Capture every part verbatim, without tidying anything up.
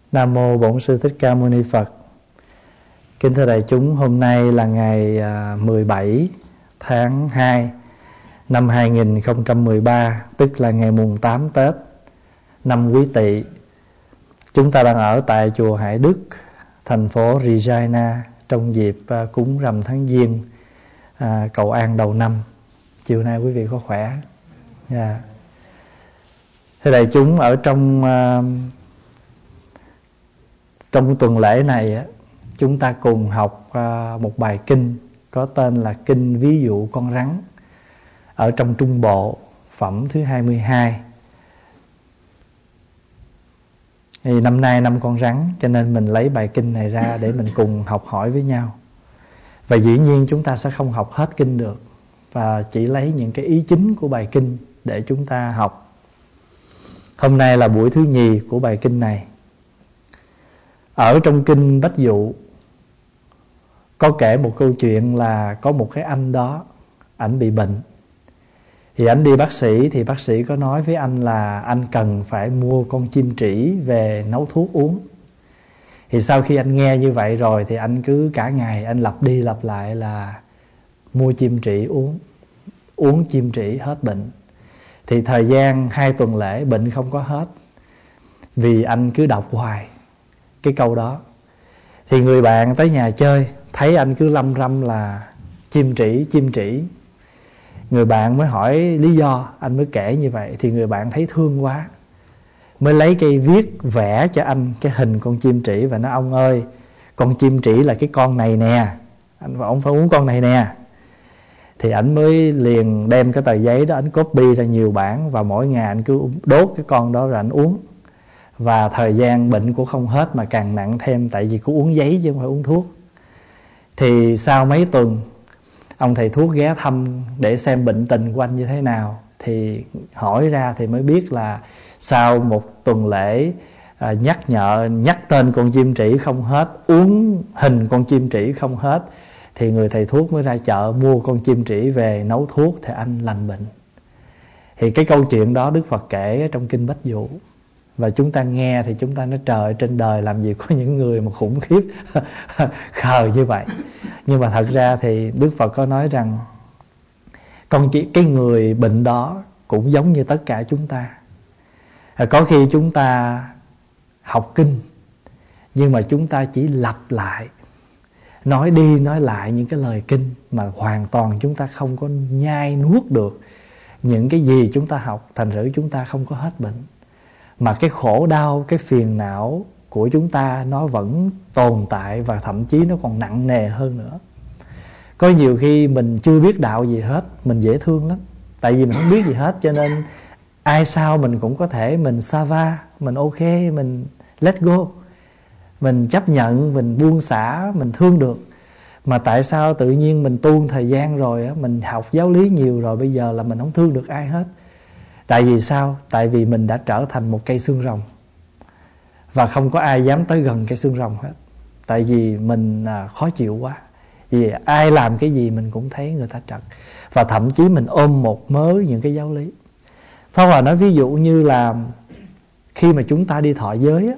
Nam mô Bổn Sư Thích Ca Mâu Ni Phật. Kính thưa đại chúng, hôm nay là ngày mười bảy tháng hai năm hai nghìn không trăm mười ba, tức là ngày mùng tám Tết năm Quý Tỵ. Chúng ta đang ở tại chùa Hải Đức, thành phố Regina, trong dịp cúng rằm tháng Giêng, à, cầu an đầu năm. Chiều nay quý vị có khỏe? Yeah. Thưa đại chúng, ở trong uh, trong tuần lễ này, chúng ta cùng học uh, một bài kinh có tên là Kinh Ví Dụ Con Rắn, ở trong Trung Bộ, phẩm thứ hai mươi hai. Thì năm nay năm con rắn, cho nên mình lấy bài kinh này ra để mình cùng học hỏi với nhau. Và dĩ nhiên chúng ta sẽ không học hết kinh được, và chỉ lấy những cái ý chính của bài kinh để chúng ta học. Hôm nay là buổi thứ nhì của bài kinh này. Ở trong kinh Bách Dụ có kể một câu chuyện là có một cái anh đó, ảnh bị bệnh. Thì ảnh đi bác sĩ, thì bác sĩ có nói với anh là anh cần phải mua con chim trĩ về nấu thuốc uống. Thì sau khi anh nghe như vậy rồi, thì anh cứ cả ngày anh lặp đi lặp lại là mua chim trĩ uống, uống chim trĩ hết bệnh. Thì thời gian hai tuần lễ bệnh không có hết, vì anh cứ đọc hoài cái câu đó. Thì người bạn tới nhà chơi, thấy anh cứ lâm râm là chim trĩ, chim trĩ. Người bạn mới hỏi lý do, anh mới kể như vậy. Thì người bạn thấy thương quá, mới lấy cây viết vẽ cho anh cái hình con chim trĩ, và nói: ông ơi, con chim trĩ là cái con này nè, anh và ông phải uống con này nè. Thì ảnh mới liền đem cái tờ giấy đó, ảnh copy ra nhiều bản, và mỗi ngày anh cứ đốt cái con đó rồi anh uống. Và thời gian bệnh cũng không hết mà càng nặng thêm, tại vì cứ uống giấy chứ không phải uống thuốc. Thì sau mấy tuần, ông thầy thuốc ghé thăm để xem bệnh tình của anh như thế nào. Thì hỏi ra thì mới biết là sau một tuần lễ à, nhắc nhở, nhắc tên con chim trĩ không hết, uống hình con chim trĩ không hết, thì người thầy thuốc mới ra chợ mua con chim trĩ về nấu thuốc, thì anh lành bệnh. Thì cái câu chuyện đó Đức Phật kể ở trong kinh Bách Dụ. Và chúng ta nghe thì chúng ta nói: trời, trên đời làm gì có những người mà khủng khiếp khờ như vậy. Nhưng mà thật ra thì Đức Phật có nói rằng con chỉ cái người bệnh đó cũng giống như tất cả chúng ta. Có khi chúng ta học kinh, nhưng mà chúng ta chỉ lặp lại, nói đi nói lại những cái lời kinh, mà hoàn toàn chúng ta không có nhai nuốt được những cái gì chúng ta học. Thành thử chúng ta không có hết bệnh, mà cái khổ đau, cái phiền não của chúng ta nó vẫn tồn tại, và thậm chí nó còn nặng nề hơn nữa. Có nhiều khi mình chưa biết đạo gì hết, mình dễ thương lắm. Tại vì mình không biết gì hết, cho nên ai sao mình cũng có thể mình sa va, mình ok, mình let go, mình chấp nhận, mình buông xả, mình thương được. Mà tại sao tự nhiên mình tu thời gian rồi, mình học giáo lý nhiều rồi, bây giờ là mình không thương được ai hết? Tại vì sao? Tại vì mình đã trở thành một cây xương rồng, và không có ai dám tới gần cây xương rồng hết. Tại vì mình à, khó chịu quá. Vì ai làm cái gì mình cũng thấy người ta trật. Và thậm chí mình ôm một mớ những cái giáo lý. Pháp Hòa nói ví dụ như là khi mà chúng ta đi thọ giới á,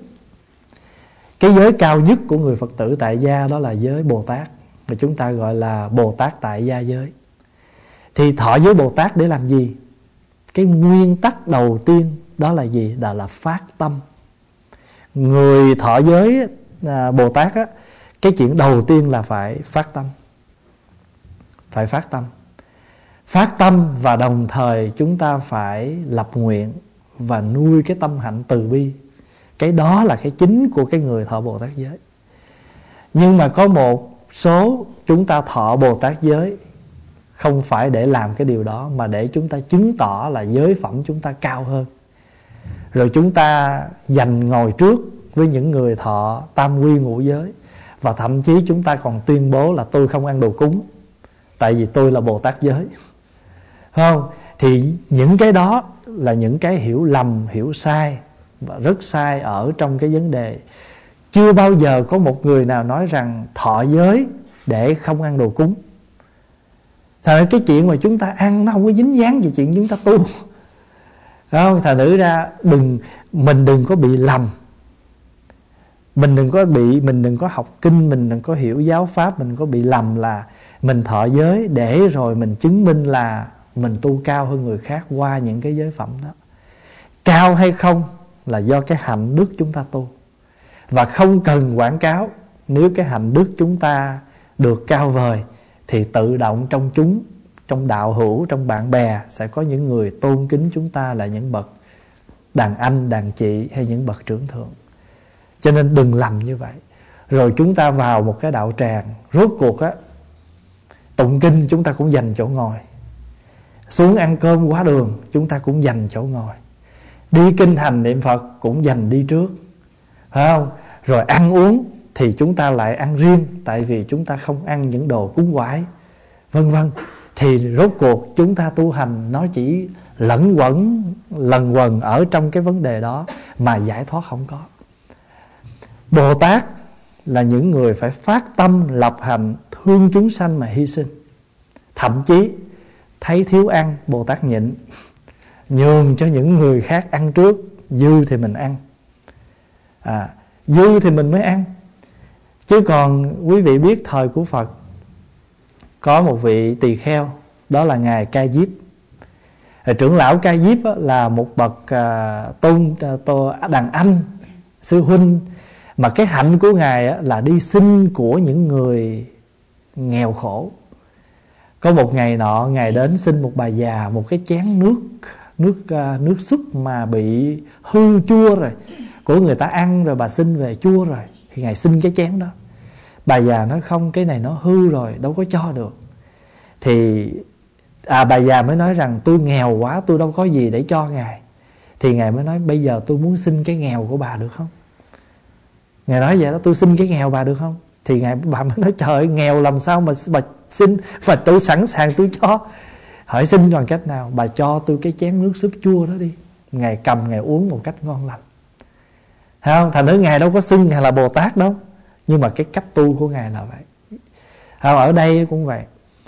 cái giới cao nhất của người Phật tử tại gia đó là giới Bồ Tát, mà chúng ta gọi là Bồ Tát tại gia giới. Thì thọ giới Bồ Tát để làm gì? Cái nguyên tắc đầu tiên đó là gì? Đó là phát tâm. Người thọ giới à, Bồ Tát á, cái chuyện đầu tiên là phải phát tâm. Phải phát tâm. Phát tâm và đồng thời chúng ta phải lập nguyện và nuôi cái tâm hạnh từ bi. Cái đó là cái chính của cái người thọ Bồ Tát giới. Nhưng mà có một số chúng ta thọ Bồ Tát giới không phải để làm cái điều đó, mà để chúng ta chứng tỏ là giới phẩm chúng ta cao hơn. Rồi chúng ta giành ngồi trước với những người thọ tam quy ngũ giới. Và thậm chí chúng ta còn tuyên bố là tôi không ăn đồ cúng, tại vì tôi là Bồ Tát giới. Không? Thì những cái đó là những cái hiểu lầm, hiểu sai, và rất sai ở trong cái vấn đề. Chưa bao giờ có một người nào nói rằng thọ giới để không ăn đồ cúng. Thật ra cái chuyện mà chúng ta ăn nó không có dính dáng gì chuyện chúng ta tu. Không? Thật nữ ra đừng, mình đừng có bị lầm Mình đừng có bị, mình đừng có học kinh, mình đừng có hiểu giáo pháp, mình đừng có bị lầm là mình thọ giới để rồi mình chứng minh là mình tu cao hơn người khác qua những cái giới phẩm đó. Cao hay không là do cái hạnh đức chúng ta tu, và không cần quảng cáo. Nếu cái hạnh đức chúng ta được cao vời thì tự động trong chúng, trong đạo hữu, trong bạn bè sẽ có những người tôn kính chúng ta là những bậc đàn anh, đàn chị hay những bậc trưởng thượng. Cho nên đừng lầm như vậy. Rồi chúng ta vào một cái đạo tràng, rốt cuộc á, tụng kinh chúng ta cũng dành chỗ ngồi, xuống ăn cơm quá đường chúng ta cũng dành chỗ ngồi, đi kinh hành niệm Phật cũng dành đi trước, phải không? Rồi ăn uống thì chúng ta lại ăn riêng, tại vì chúng ta không ăn những đồ cúng quái, vân vân. Thì rốt cuộc chúng ta tu hành nó chỉ lẫn quẩn, lần quần ở trong cái vấn đề đó mà giải thoát không có. Bồ Tát là những người phải phát tâm lập hạnh, thương chúng sanh mà hy sinh. Thậm chí thấy thiếu ăn, Bồ Tát nhịn, nhường cho những người khác ăn trước, dư thì mình ăn, à, dư thì mình mới ăn. Chứ còn quý vị biết thời của Phật có một vị tỳ kheo, đó là Ngài Ca Diếp. Trưởng lão Ca Diếp là một bậc uh, tôn, uh, tôn đàn anh, sư huynh, mà cái hạnh của Ngài là đi xin của những người nghèo khổ. Có một ngày nọ Ngài đến xin một bà già một cái chén nước Nước uh, nước súp mà bị hư chua rồi, của người ta ăn rồi bà xin về chua rồi, thì Ngài xin cái chén đó. Bà già nói không, cái này nó hư rồi, đâu có cho được. Thì à, bà già mới nói rằng tôi nghèo quá, tôi đâu có gì để cho Ngài. Thì Ngài mới nói bây giờ tôi muốn xin cái nghèo của bà được không? Ngài nói vậy đó, tôi xin cái nghèo bà được không? Thì Ngài, bà mới nói trời ơi, nghèo làm sao mà bà xin, và tôi sẵn sàng tôi cho. Hỏi xin bằng cách nào? Bà cho tôi cái chén nước súp chua đó đi. Ngài cầm Ngài uống một cách ngon lành. Thấy không? Thành nữ Ngài đâu có xưng Ngài là Bồ Tát đâu, nhưng mà cái cách tu của Ngài là vậy. Không, ở đây cũng vậy.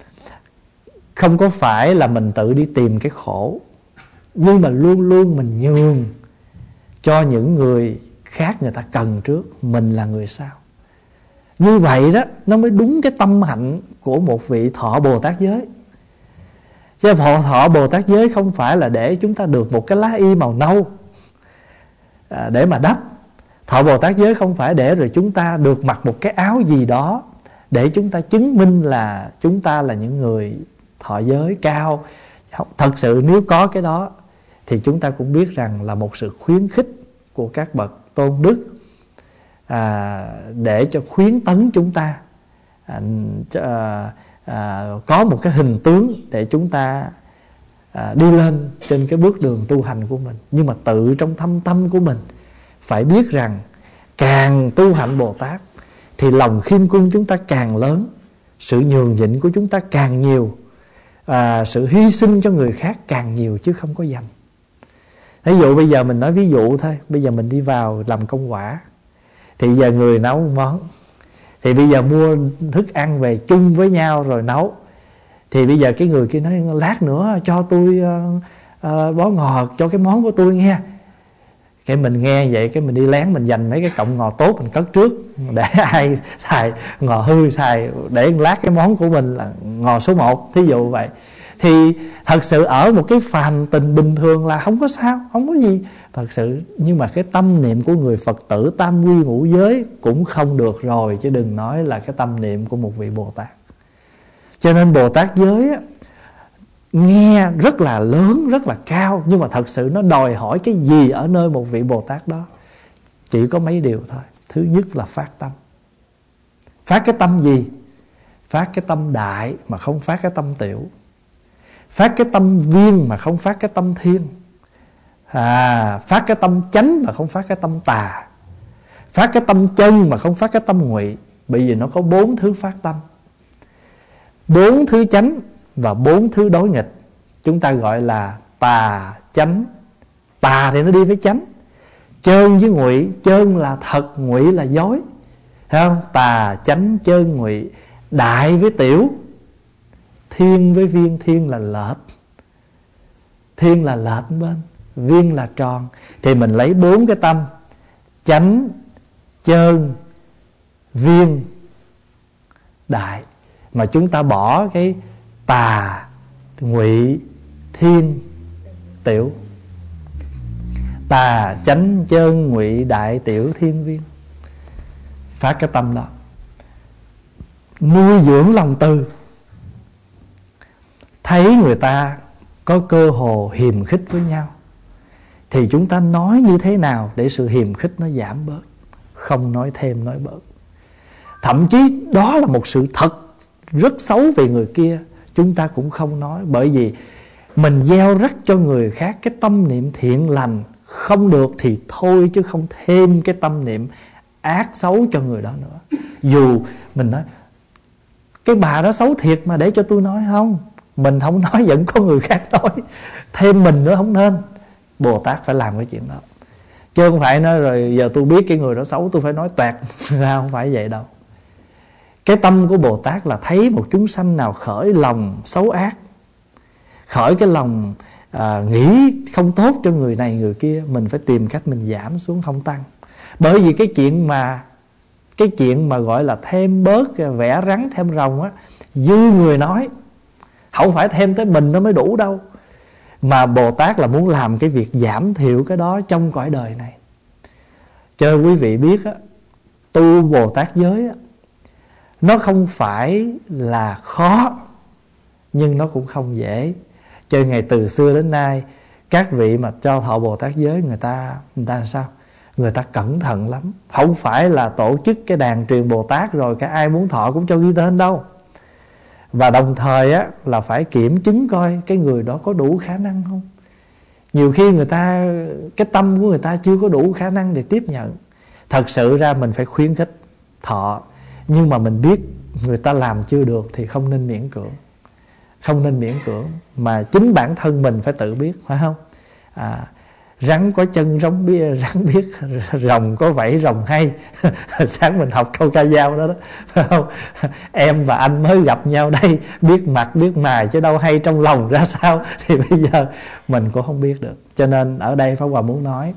Không có phải là mình tự đi tìm cái khổ, nhưng mà luôn luôn mình nhường cho những người khác người ta cần trước, mình là người sau. Như vậy đó, nó mới đúng cái tâm hạnh của một vị thọ Bồ Tát giới. Chứ thọ, thọ Bồ Tát giới không phải là để chúng ta được một cái lá y màu nâu à, để mà đắp. Thọ Bồ Tát giới không phải để rồi chúng ta được mặc một cái áo gì đó để chúng ta chứng minh là chúng ta là những người thọ giới cao. Thật sự nếu có cái đó thì chúng ta cũng biết rằng là một sự khuyến khích của các bậc tôn đức à, để cho khuyến tấn chúng ta à, à, à, có một cái hình tướng để chúng ta à, đi lên trên cái bước đường tu hành của mình. Nhưng mà tự trong thâm tâm của mình phải biết rằng càng tu hạnh Bồ Tát thì lòng khiêm cung chúng ta càng lớn, sự nhường nhịn của chúng ta càng nhiều, à, sự hy sinh cho người khác càng nhiều chứ không có dành. Ví dụ bây giờ mình nói ví dụ thôi, bây giờ mình đi vào làm công quả, thì giờ người nấu món, thì bây giờ mua thức ăn về chung với nhau rồi nấu. Thì bây giờ cái người kia nói lát nữa cho tôi uh, uh, bó ngò cho cái món của tôi nghe. Cái mình nghe vậy, cái mình đi lén mình dành mấy cái cọng ngò tốt mình cất trước, để ai xài ngò hư xài, để lát cái món của mình là ngò số một, thí dụ vậy. Thì thật sự ở một cái phàm tình bình thường là không có sao, không có gì thật sự. Nhưng mà cái tâm niệm của người Phật tử tam quy ngũ giới cũng không được rồi, chứ đừng nói là cái tâm niệm của một vị Bồ Tát. Cho nên Bồ Tát giới á, nghe rất là lớn, rất là cao, nhưng mà thật sự nó đòi hỏi cái gì ở nơi một vị Bồ Tát đó? Chỉ có mấy điều thôi. Thứ nhất là phát tâm. Phát cái tâm gì? Phát cái tâm đại mà không phát cái tâm tiểu. Phát cái tâm viên mà không phát cái tâm thiên. à, Phát cái tâm chánh mà không phát cái tâm tà. Phát cái tâm chân mà không phát cái tâm ngụy. Bởi vì nó có bốn thứ phát tâm, bốn thứ chánh và bốn thứ đối nghịch. Chúng ta gọi là tà chánh. Tà thì nó đi với chánh. Chơn với ngụy. Chơn là thật, ngụy là dối. Thấy không? Tà chánh chơn ngụy. Đại với tiểu, thiên với viên. Thiên là lệch, thiên là lệch bên, viên là tròn. Thì mình lấy bốn cái tâm chánh, chơn, viên, đại. Mà chúng ta bỏ cái tà, ngụy, thiên, tiểu. Tà, chánh, chơn, ngụy, đại, tiểu, thiên, viên. Phát cái tâm đó, nuôi dưỡng lòng từ. Thấy người ta có cơ hồ hiềm khích với nhau thì chúng ta nói như thế nào để sự hiềm khích nó giảm bớt. Không nói thêm nói bớt. Thậm chí đó là một sự thật rất xấu về người kia, chúng ta cũng không nói. Bởi vì mình gieo rắc cho người khác cái tâm niệm thiện lành, không được thì thôi, chứ không thêm cái tâm niệm ác xấu cho người đó nữa. Dù mình nói cái bà đó xấu thiệt mà để cho tôi nói, không, mình không nói vẫn có người khác nói, thêm mình nữa không nên. Bồ Tát phải làm cái chuyện đó, chứ không phải nói rồi giờ tôi biết cái người đó xấu tôi phải nói toẹt ra, không phải vậy đâu. Cái tâm của Bồ Tát là thấy một chúng sanh nào khởi lòng xấu ác, khởi cái lòng à, nghĩ không tốt cho người này người kia, mình phải tìm cách mình giảm xuống, không tăng. Bởi vì cái chuyện mà Cái chuyện mà gọi là thêm bớt, vẽ rắn thêm rồng á, dư người nói, không phải thêm tới mình nó mới đủ đâu. Mà Bồ Tát là muốn làm cái việc giảm thiểu cái đó trong cõi đời này. Cho quý vị biết á, tu Bồ Tát giới á, nó không phải là khó, nhưng nó cũng không dễ. Cho ngày từ xưa đến nay, các vị mà cho thọ Bồ Tát giới, người ta người ta làm sao? Người ta cẩn thận lắm. Không phải là tổ chức cái đàn truyền Bồ Tát rồi cái ai muốn thọ cũng cho ghi tên đâu. Và đồng thời á, là phải kiểm chứng coi cái người đó có đủ khả năng không. Nhiều khi người ta, cái tâm của người ta chưa có đủ khả năng để tiếp nhận. Thật sự ra mình phải khuyến khích thọ, nhưng mà mình biết người ta làm chưa được thì không nên miễn cưỡng. Không nên miễn cưỡng, mà chính bản thân mình phải tự biết, phải không? À, rắn có chân rắn biết, rắn biết rồng có vảy rồng hay. Sáng mình học câu ca dao đó, đó phải không? Em và anh mới gặp nhau đây, biết mặt biết mày chứ đâu hay trong lòng ra sao. Thì bây giờ mình cũng không biết được. Cho nên ở đây Pháp Hòa muốn nói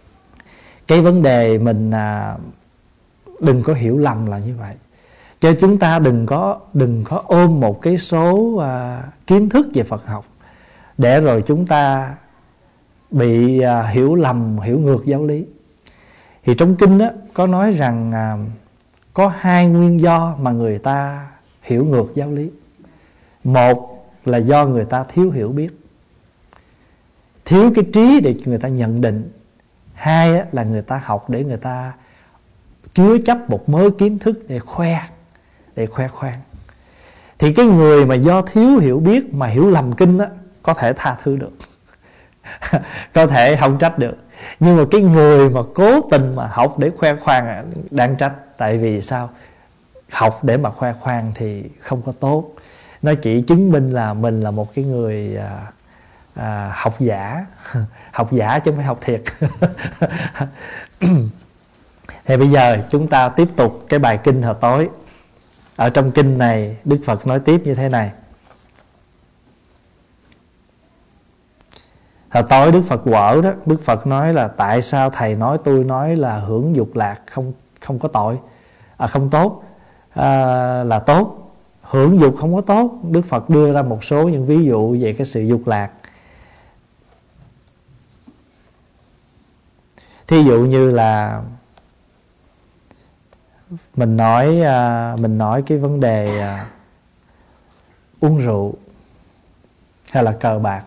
cái vấn đề mình à, đừng có hiểu lầm là như vậy. Cho chúng ta đừng có đừng có ôm một cái số à, kiến thức về Phật học để rồi chúng ta bị à, hiểu lầm, hiểu ngược giáo lý. Thì trong kinh đó, có nói rằng à, có hai nguyên do mà người ta hiểu ngược giáo lý. Một là do người ta thiếu hiểu biết, thiếu cái trí để người ta nhận định. Hai á, là người ta học để người ta chứa chấp một mớ kiến thức để khoe, để khoe khoang. Thì cái người mà do thiếu hiểu biết mà hiểu lầm kinh á, có thể tha thứ được. Có thể không trách được. Nhưng mà cái người mà cố tình mà học để khoe khoang đáng trách. Tại vì sao? Học để mà khoe khoang thì không có tốt. Nó chỉ chứng minh là mình là một cái người à, à, học giả. Học giả chứ không phải học thiệt. Thì bây giờ chúng ta tiếp tục cái bài kinh hồi tối. Ở trong kinh này Đức Phật nói tiếp như thế này. Hồi tối Đức Phật quở đó, Đức Phật nói là tại sao thầy nói tôi nói là hưởng dục lạc không không có tội, à, không tốt, à, là tốt. Hưởng dục không có tốt. Đức Phật đưa ra một số những ví dụ về cái sự dục lạc. Thí dụ như là mình nói à, mình nói cái vấn đề à, uống rượu hay là cờ bạc.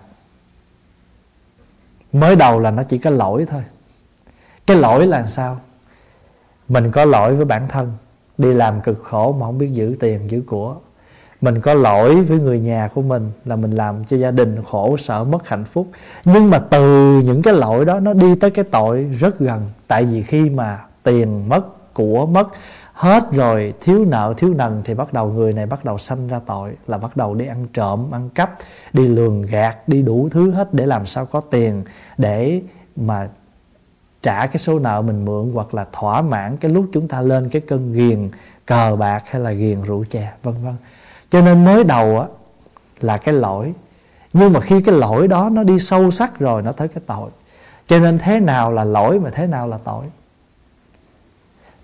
Mới đầu là nó chỉ có lỗi thôi. Cái lỗi là sao? Mình có lỗi với bản thân, đi làm cực khổ mà không biết giữ tiền giữ của. Mình có lỗi với người nhà của mình, là mình làm cho gia đình khổ sở mất hạnh phúc. Nhưng mà từ những cái lỗi đó nó đi tới cái tội rất gần. Tại vì khi mà tiền mất, của mất hết rồi, thiếu nợ thiếu nần, thì bắt đầu người này bắt đầu sanh ra tội, là bắt đầu đi ăn trộm, ăn cắp, đi lường gạt, đi đủ thứ hết để làm sao có tiền để mà trả cái số nợ mình mượn, hoặc là thỏa mãn cái lúc chúng ta lên cái cơn ghiền cờ bạc hay là ghiền rượu chè, vân vân. Cho nên mới đầu á là cái lỗi, nhưng mà khi cái lỗi đó nó đi sâu sắc rồi nó tới cái tội. Cho nên thế nào là lỗi mà thế nào là tội?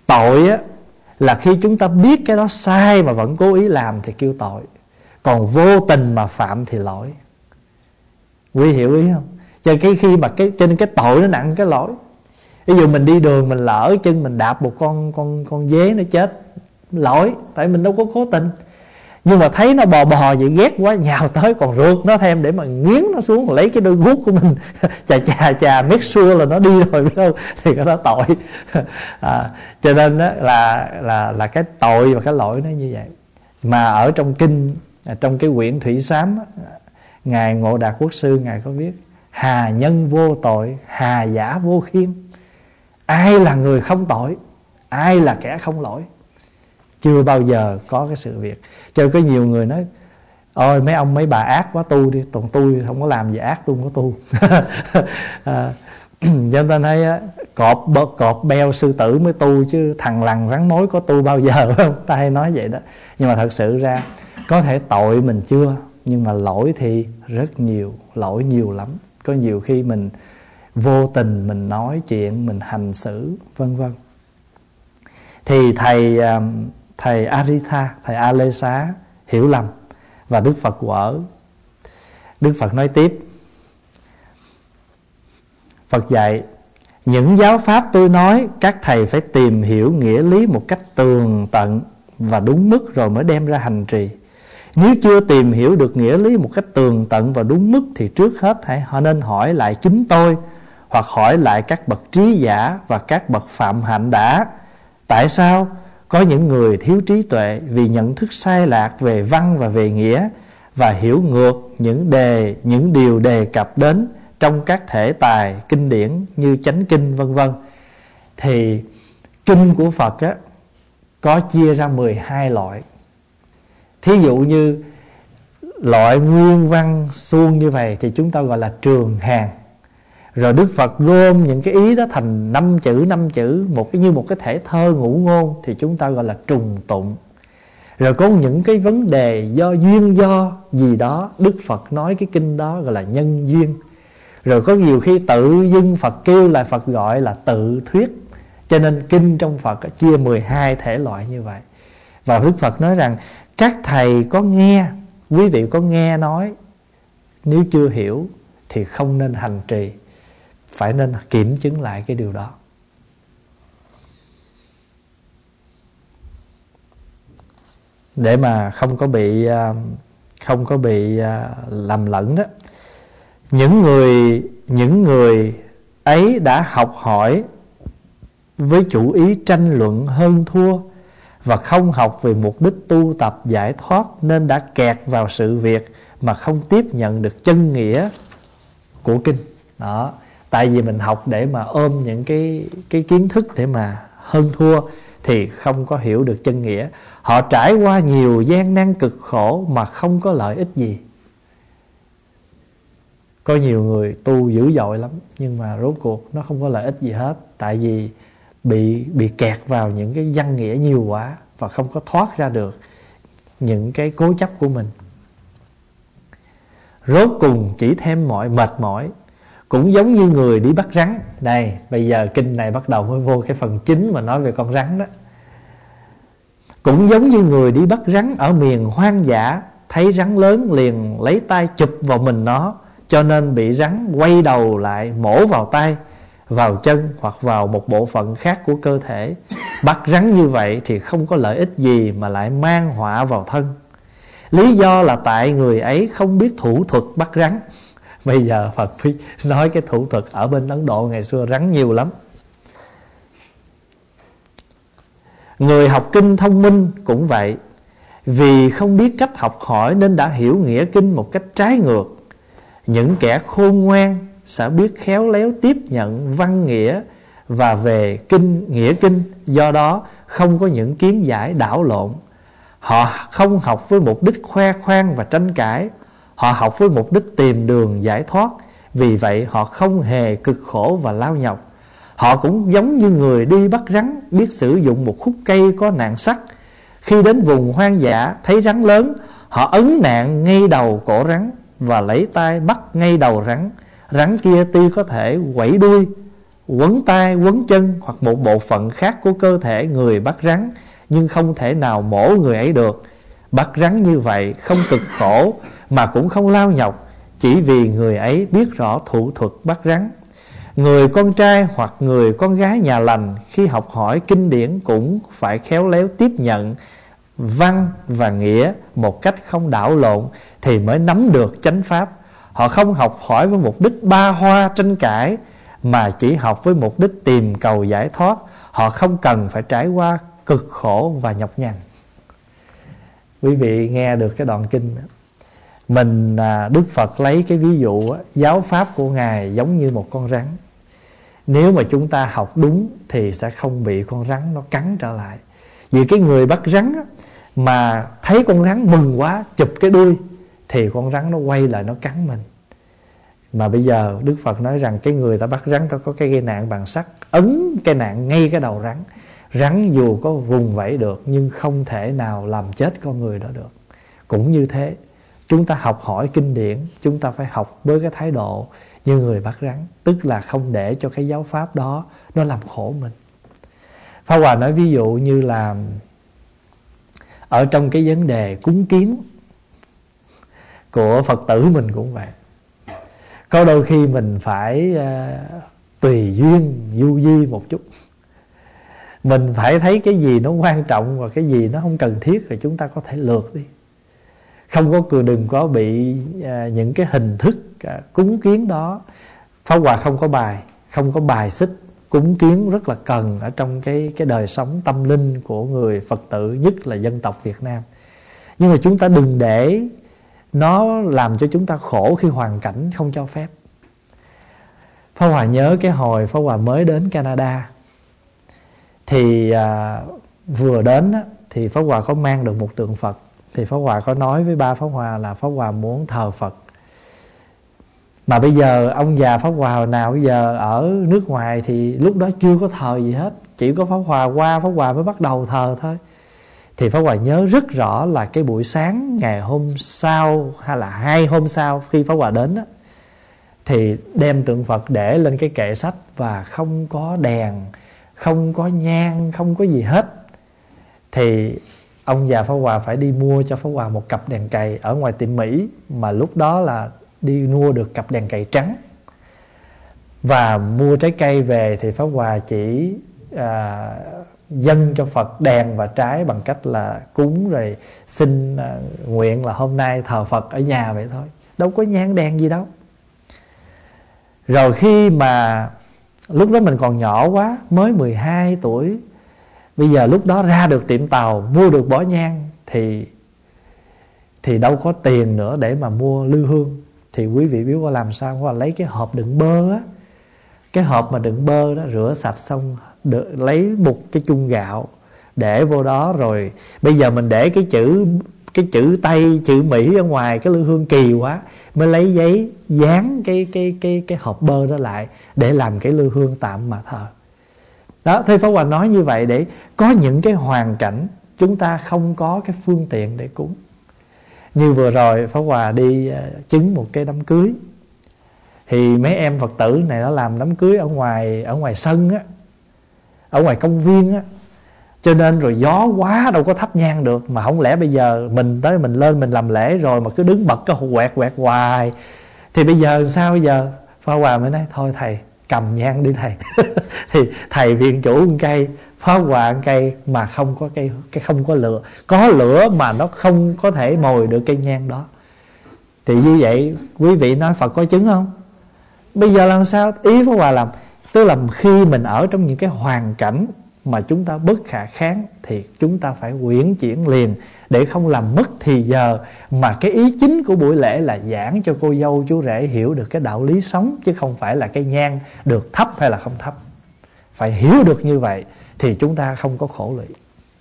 Tội á là khi chúng ta biết cái đó sai mà vẫn cố ý làm thì kêu tội. Còn vô tình mà phạm thì lỗi. Quý hiểu ý không? Cho cái khi mà cái trên cái tội nó nặng cái lỗi. Ví dụ mình đi đường mình lỡ chân mình đạp một con con con dế nó chết, lỗi, tại mình đâu có cố tình. Nhưng mà thấy nó bò bò vậy ghét quá, nhào tới còn rượt nó thêm để mà nghiến nó xuống, lấy cái đôi guốc của mình chà chà chà make sure là nó đi rồi biết không, thì cái đó tội. À, cho nên đó là là là cái tội và cái lỗi nó như vậy. Mà ở trong kinh, trong cái quyển Thủy Sám, ngài Ngộ Đạt Quốc sư ngài có viết: hà nhân vô tội, hà giả vô khiên. Ai là người không tội, ai là kẻ không lỗi. Chưa bao giờ có cái sự việc. Cho nên có nhiều người nói: ôi mấy ông mấy bà ác quá, tu đi. Còn tôi không có làm gì ác, tôi không có tu. à, cho nên thấy cọp, cọp beo sư tử mới tu, chứ thằng lằn rắn mối có tu bao giờ không? Ta hay nói vậy đó. Nhưng mà thật sự ra có thể tội mình chưa, nhưng mà lỗi thì rất nhiều, lỗi nhiều lắm. Có nhiều khi mình vô tình mình nói chuyện, mình hành xử vân vân. Thì thầy thầy Aritha, thầy A Lê Xá hiểu lầm và Đức Phật quở. Đức Phật nói tiếp. Phật dạy: những giáo pháp tôi nói các thầy phải tìm hiểu nghĩa lý một cách tường tận và đúng mức rồi mới đem ra hành trì. Nếu chưa tìm hiểu được nghĩa lý một cách tường tận và đúng mức thì trước hết hãy họ nên hỏi lại chính tôi, hoặc hỏi lại các bậc trí giả và các bậc phạm hạnh đã. Tại sao có những người thiếu trí tuệ vì nhận thức sai lạc về văn và về nghĩa, và hiểu ngược những đề những điều đề cập đến trong các thể tài kinh điển như Chánh Kinh vân vân. Thì kinh của Phật á, có chia ra mười hai loại. Thí dụ như loại nguyên văn suông như vậy thì chúng ta gọi là trường hàng. Rồi Đức Phật gom những cái ý đó thành năm chữ năm chữ, một cái như một cái thể thơ ngũ ngôn, thì chúng ta gọi là trùng tụng. Rồi có những cái vấn đề do duyên do gì đó, Đức Phật nói cái kinh đó gọi là nhân duyên. Rồi có nhiều khi tự dưng Phật kêu là Phật gọi là tự thuyết. Cho nên kinh trong Phật chia mười hai thể loại như vậy. Và Đức Phật nói rằng các thầy có nghe, quý vị có nghe nói, nếu chưa hiểu thì không nên hành trì, phải nên kiểm chứng lại cái điều đó. Để mà không có bị không có bị lầm lẫn đó. Những người những người ấy đã học hỏi với chủ ý tranh luận hơn thua, và không học về mục đích tu tập giải thoát, nên đã kẹt vào sự việc mà không tiếp nhận được chân nghĩa của kinh. Đó, tại vì mình học để mà ôm những cái cái kiến thức để mà hơn thua thì không có hiểu được chân nghĩa. Họ trải qua nhiều gian nan cực khổ mà không có lợi ích gì. Có nhiều người tu dữ dội lắm, nhưng mà rốt cuộc nó không có lợi ích gì hết. Tại vì bị bị kẹt vào những cái văn nghĩa nhiều quá và không có thoát ra được những cái cố chấp của mình. Rốt cùng chỉ thêm mọi mệt mỏi, cũng giống như người đi bắt rắn. Đây, bây giờ kinh này bắt đầu mới vô cái phần chính mà nói về con rắn đó. Cũng giống như người đi bắt rắn ở miền hoang dã, thấy rắn lớn liền lấy tay chụp vào mình nó, cho nên bị rắn quay đầu lại mổ vào tay, vào chân hoặc vào một bộ phận khác của cơ thể. Bắt rắn như vậy thì không có lợi ích gì mà lại mang họa vào thân. Lý do là tại người ấy không biết thủ thuật bắt rắn. Bây giờ Phật nói cái thủ thuật ở bên Ấn Độ ngày xưa rắn nhiều lắm. Người học kinh thông minh cũng vậy, vì không biết cách học hỏi nên đã hiểu nghĩa kinh một cách trái ngược. Những kẻ khôn ngoan sẽ biết khéo léo tiếp nhận văn nghĩa và về kinh nghĩa kinh, do đó không có những kiến giải đảo lộn. Họ không học với mục đích khoe khoang và tranh cãi, họ học với mục đích tìm đường giải thoát. Vì vậy họ không hề cực khổ và lao nhọc. Họ cũng giống như người đi bắt rắn, biết sử dụng một khúc cây có nạn sắt. Khi đến vùng hoang dã thấy rắn lớn, họ ấn nạn ngay đầu cổ rắn và lấy tay bắt ngay đầu rắn. Rắn kia tuy có thể quẩy đuôi quấn tay, quấn chân hoặc một bộ phận khác của cơ thể người bắt rắn, nhưng không thể nào mổ người ấy được. Bắt rắn như vậy không cực khổ mà cũng không lao nhọc, chỉ vì người ấy biết rõ thủ thuật bắt rắn. Người con trai hoặc người con gái nhà lành khi học hỏi kinh điển cũng phải khéo léo tiếp nhận văn và nghĩa một cách không đảo lộn thì mới nắm được chánh pháp. Họ không học hỏi với mục đích ba hoa tranh cãi, mà chỉ học với mục đích tìm cầu giải thoát. Họ không cần phải trải qua cực khổ và nhọc nhằn. Quý vị nghe được cái đoạn kinh đó. Mình à, Đức Phật lấy cái ví dụ á, giáo pháp của Ngài giống như một con rắn. Nếu mà chúng ta học đúng thì sẽ không bị con rắn nó cắn trở lại. Vì cái người bắt rắn á, mà thấy con rắn mừng quá, chụp cái đuôi, thì con rắn nó quay lại nó cắn mình. Mà bây giờ Đức Phật nói rằng cái người ta bắt rắn, ta có cái cây nạn bằng sắt, ấn cái nạn ngay cái đầu rắn. Rắn dù có vùng vẫy được nhưng không thể nào làm chết con người đó được. Cũng như thế, chúng ta học hỏi kinh điển, chúng ta phải học với cái thái độ như người bắt rắn, tức là không để cho cái giáo pháp đó nó làm khổ mình. Pháp Hòa nói ví dụ như là ở trong cái vấn đề cúng kiến của Phật tử mình cũng vậy. Có đôi khi mình phải uh, tùy duyên, du di một chút. Mình phải thấy cái gì nó quan trọng và cái gì nó không cần thiết thì chúng ta có thể lược đi. Không có cười, đừng có bị uh, những cái hình thức uh, cúng kiến đó. Pháp Hòa không có bài, không có bài xích. Cúng kiến rất là cần ở trong cái, cái đời sống tâm linh của người Phật tử, nhất là dân tộc Việt Nam. Nhưng mà chúng ta đừng để nó làm cho chúng ta khổ khi hoàn cảnh không cho phép. Pháp Hòa nhớ cái hồi Pháp Hòa mới đến Canada, thì à, vừa đến á, thì Pháp Hòa có mang được một tượng Phật. Thì Pháp Hòa có nói với ba Pháp Hòa là Pháp Hòa muốn thờ Phật. Mà bây giờ ông già Pháp Hòa nào bây giờ ở nước ngoài thì lúc đó chưa có thờ gì hết, chỉ có Pháp Hòa qua Pháp Hòa mới bắt đầu thờ thôi. Thì Pháp Hòa nhớ rất rõ là cái buổi sáng ngày hôm sau hay là hai hôm sau khi Pháp Hòa đến á, thì đem tượng Phật để lên cái kệ sách và không có đèn, không có nhang, không có gì hết. Thì ông già Pháp Hòa phải đi mua cho Pháp Hòa một cặp đèn cầy ở ngoài tiệm Mỹ, mà lúc đó là đi mua được cặp đèn cầy trắng. Và mua trái cây về thì Pháp Hòa chỉ à, dâng cho Phật đèn và trái bằng cách là cúng rồi xin à, nguyện là hôm nay thờ Phật ở nhà vậy thôi, đâu có nhang đèn gì đâu. Rồi khi mà lúc đó mình còn nhỏ quá, mới mười hai tuổi, bây giờ lúc đó ra được tiệm tàu mua được bó nhang thì thì đâu có tiền nữa để mà mua lư hương. Thì quý vị biết qua làm sao? Qua lấy cái hộp đựng bơ á, cái hộp mà đựng bơ đó, rửa sạch xong được, lấy một cái chung gạo để vô đó. Rồi bây giờ mình để cái chữ cái chữ Tây, chữ Mỹ ở ngoài cái lư hương kỳ quá, mới lấy giấy dán cái cái cái cái hộp bơ đó lại để làm cái lư hương tạm mà thờ. Đó, thì Pháp Hòa nói như vậy để có những cái hoàn cảnh chúng ta không có cái phương tiện để cúng. Như vừa rồi Pháp Hòa đi uh, chứng một cái đám cưới, thì mấy em Phật tử này nó làm đám cưới ở ngoài ở ngoài sân á, ở ngoài công viên á, cho nên rồi gió quá đâu có thắp nhang được. Mà không lẽ bây giờ mình tới mình lên mình làm lễ rồi mà cứ đứng bật cái quẹt quẹt hoài, thì bây giờ sao? Bây giờ Pháp Hòa mới nói thôi thầy cầm nhang đi thầy. Thì thầy viện chủ một cây, Pháp Hòa một cây, mà không có cây, cái không có lửa, có lửa mà nó không có thể mồi được cây nhang đó. Thì như vậy quý vị nói Phật có chứng không? Bây giờ làm sao? Ý Pháp Hòa làm, tức là khi mình ở trong những cái hoàn cảnh mà chúng ta bất khả kháng thì chúng ta phải uyển chuyển liền để không làm mất thì giờ. Mà cái ý chính của buổi lễ là giảng cho cô dâu chú rể hiểu được cái đạo lý sống, chứ không phải là cái nhang được thấp hay là không thấp. Phải hiểu được như vậy thì chúng ta không có khổ lụy.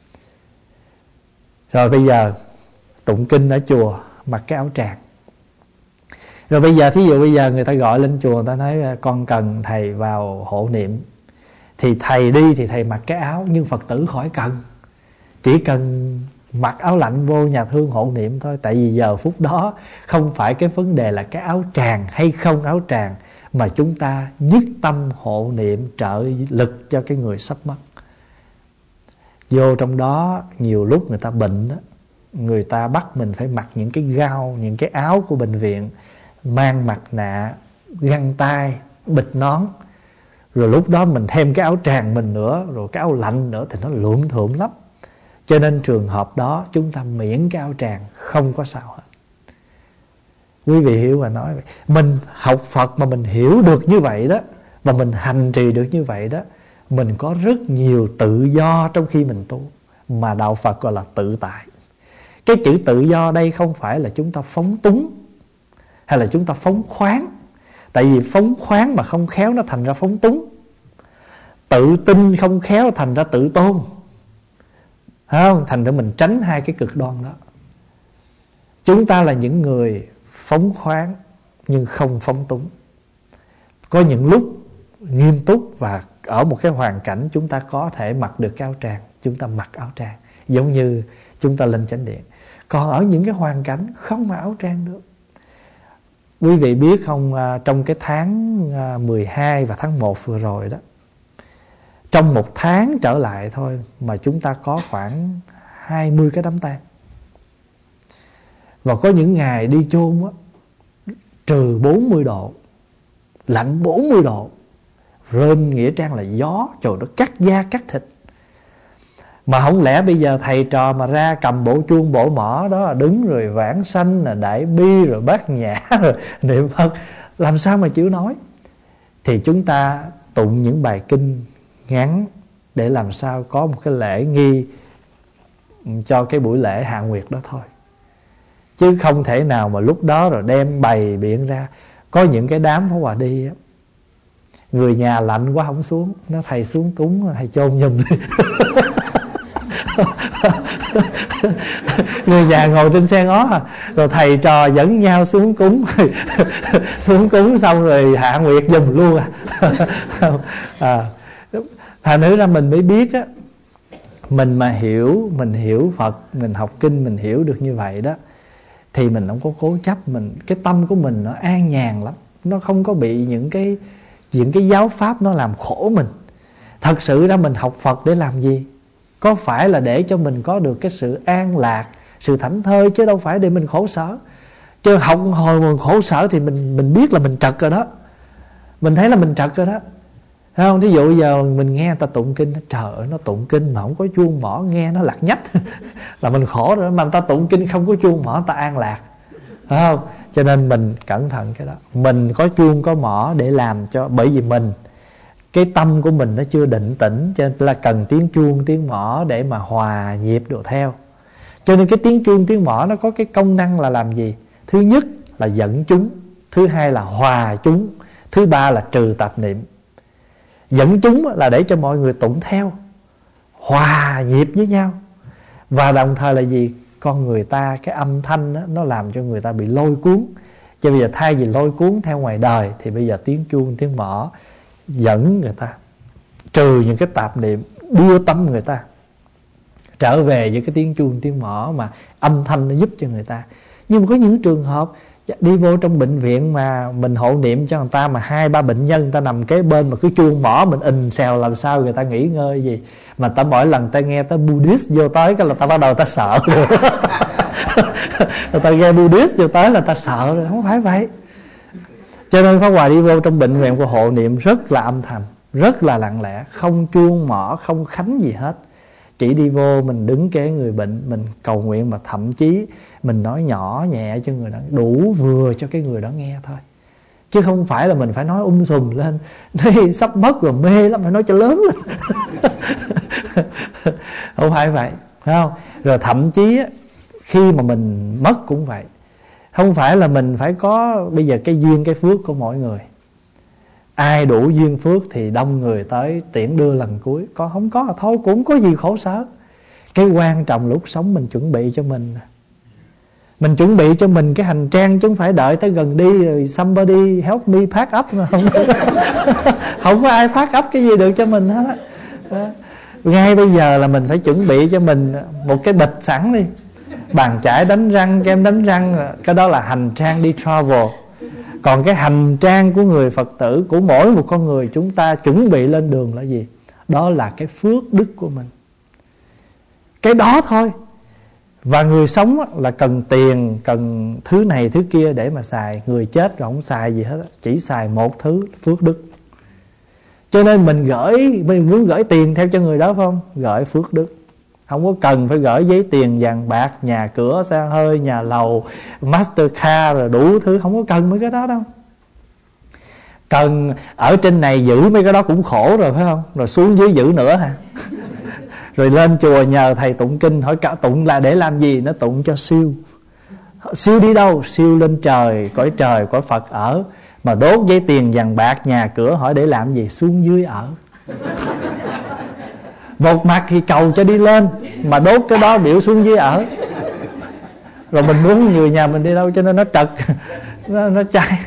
Rồi bây giờ tụng kinh ở chùa mặc cái áo tràng. Rồi bây giờ thí dụ bây giờ người ta gọi lên chùa, người ta nói con cần thầy vào hộ niệm, thì thầy đi thì thầy mặc cái áo, nhưng Phật tử khỏi cần, chỉ cần mặc áo lạnh vô nhà thương hộ niệm thôi. Tại vì giờ phút đó không phải cái vấn đề là cái áo tràng hay không áo tràng, mà chúng ta nhất tâm hộ niệm trợ lực cho cái người sắp mất. Vô trong đó nhiều lúc người ta bệnh đó, người ta bắt mình phải mặc những cái gao, những cái áo của bệnh viện, mang mặt nạ, găng tay, bịt nón. Rồi lúc đó mình thêm cái áo tràng mình nữa, rồi cái áo lạnh nữa thì nó luộm thuộm lắm. Cho nên trường hợp đó chúng ta miễn cái áo tràng, không có sao hết. Quý vị hiểu mà nói vậy. Mình học Phật mà mình hiểu được như vậy đó, và mình hành trì được như vậy đó, mình có rất nhiều tự do trong khi mình tu, mà đạo Phật gọi là tự tại. Cái chữ tự do đây không phải là chúng ta phóng túng hay là chúng ta phóng khoáng. Tại vì phóng khoáng mà không khéo nó thành ra phóng túng, tự tin không khéo thành ra tự tôn, không? Thành ra mình tránh hai cái cực đoan đó. Chúng ta là những người phóng khoáng nhưng không phóng túng. Có những lúc nghiêm túc và ở một cái hoàn cảnh chúng ta có thể mặc được cái áo tràng, chúng ta mặc áo tràng, giống như chúng ta lên chánh điện. Còn ở những cái hoàn cảnh không mặc áo tràng được. Quý vị biết không, trong cái tháng mười hai và tháng một vừa rồi đó, trong một tháng trở lại thôi mà chúng ta có khoảng hai mươi cái đám tang. Và có những ngày đi chôn á, trừ bốn mươi độ, lạnh bốn mươi độ, rên nghĩa trang là gió, trời nó cắt da cắt thịt. Mà không lẽ bây giờ thầy trò mà ra cầm bộ chuông bộ mõ đó, đứng rồi vãng sanh, là đại bi, rồi bát nhã, rồi niệm Phật, làm sao mà chịu nói? Thì chúng ta tụng những bài kinh ngắn để làm sao có một cái lễ nghi cho cái buổi lễ hạ nguyệt đó thôi. Chứ không thể nào mà lúc đó rồi đem bày biện ra. Có những cái đám Pháp Hòa đi á, người nhà lạnh quá không xuống, nó thầy xuống cúng, thầy chôn giùm đi. Người nhà ngồi trên xe ngó à, rồi thầy trò dẫn nhau xuống cúng. Xuống cúng xong rồi hạ nguyệt giùm luôn à. À, thành thử ra mình mới biết á, mình mà hiểu, mình hiểu Phật, mình học kinh, mình hiểu được như vậy đó, thì mình không có cố chấp. Mình, cái tâm của mình nó an nhàn lắm, nó không có bị những cái những cái giáo pháp nó làm khổ mình. Thật sự ra mình học Phật để làm gì? Có phải là để cho mình có được cái sự an lạc, sự thảnh thơi, chứ đâu phải để mình khổ sở. Chứ học hồi mình khổ sở thì mình mình biết là mình trật rồi đó, mình thấy là mình trật rồi đó, thấy không? Thí dụ giờ mình nghe người ta tụng kinh, trời ơi, nó tụng kinh mà không có chuông mỏ, nghe nó lạc nhách là mình khổ rồi. Mà người ta tụng kinh không có chuông mỏ, người ta an lạc, phải không? Cho nên mình cẩn thận cái đó. Mình có chuông có mỏ để làm cho, bởi vì mình, cái tâm của mình nó chưa định tĩnh, cho nên là cần tiếng chuông tiếng mỏ để mà hòa nhịp được theo. Cho nên cái tiếng chuông tiếng mỏ nó có cái công năng là làm gì? Thứ nhất là dẫn chúng, thứ hai là hòa chúng, thứ ba là trừ tạp niệm. Dẫn chúng là để cho mọi người tụng theo, hòa nhịp với nhau. Và đồng thời là gì? Con người ta, cái âm thanh đó, nó làm cho người ta bị lôi cuốn. Cho bây giờ thay vì lôi cuốn theo ngoài đời, thì bây giờ tiếng chuông tiếng mỏ dẫn người ta, trừ những cái tạp niệm, đưa tâm người ta trở về với cái tiếng chuông tiếng mỏ mà âm thanh nó giúp cho người ta. Nhưng mà có những trường hợp đi vô trong bệnh viện mà mình hộ niệm cho người ta, mà hai ba bệnh nhân người ta nằm kế bên mà cứ chuông mỏ mình ình xèo, làm sao người ta nghỉ ngơi gì. Mà ta mỗi lần ta nghe tới Buddhist vô tới cái là ta bắt đầu ta sợ rồi. Người ta nghe Buddhist vô tới là ta sợ rồi. Không phải vậy. Cho nên Pháp Hòa đi vô trong bệnh viện của hộ niệm rất là âm thầm, rất là lặng lẽ, không chuông mỏ, không khánh gì hết. Chỉ đi vô mình đứng kế người bệnh, mình cầu nguyện, mà thậm chí mình nói nhỏ nhẹ cho người đó, đủ vừa cho cái người đó nghe thôi. Chứ không phải là mình phải nói um sùm lên, nói sắp mất rồi mê lắm, phải nói cho lớn lên. Không phải vậy, phải không? Rồi thậm chí khi mà mình mất cũng vậy. Không phải là mình phải có bây giờ cái duyên cái phước của mỗi người. Ai đủ duyên phước thì đông người tới tiễn đưa lần cuối. Còn không có thôi cũng có gì khổ sở. Cái quan trọng lúc sống mình chuẩn bị cho mình. Mình chuẩn bị cho mình cái hành trang, chứ không phải đợi tới gần đi rồi somebody help me pack up. Không, không có ai pack up cái gì được cho mình hết á. Ngay bây giờ là mình phải chuẩn bị cho mình một cái bịch sẵn đi, bàn chải đánh răng, kem đánh răng. Cái đó là hành trang đi travel. Còn cái hành trang của người Phật tử, của mỗi một con người chúng ta chuẩn bị lên đường là gì? Đó là cái phước đức của mình. Cái đó thôi. Và người sống là cần tiền, cần thứ này thứ kia để mà xài. Người chết rồi không xài gì hết, chỉ xài một thứ, phước đức. Cho nên mình gửi, mình muốn gửi tiền theo cho người đó phải không? Gửi phước đức. Không có cần phải gửi giấy tiền, vàng bạc, nhà cửa, xe hơi, nhà lầu, Mastercard rồi đủ thứ. Không có cần mấy cái đó đâu. Cần ở trên này giữ mấy cái đó cũng khổ rồi phải không? Rồi xuống dưới giữ nữa hả? Rồi lên chùa nhờ thầy tụng kinh, hỏi cả tụng là để làm gì? Nó tụng cho siêu. Siêu đi đâu? Siêu lên trời, cõi trời, cõi Phật ở. Mà đốt giấy tiền, vàng bạc, nhà cửa, hỏi để làm gì? Xuống dưới ở. Một mặt thì cầu cho đi lên, mà đốt cái đó biểu xuống dưới ở. Rồi mình muốn người nhà mình đi đâu cho nên nó trật, Nó, nó cháy.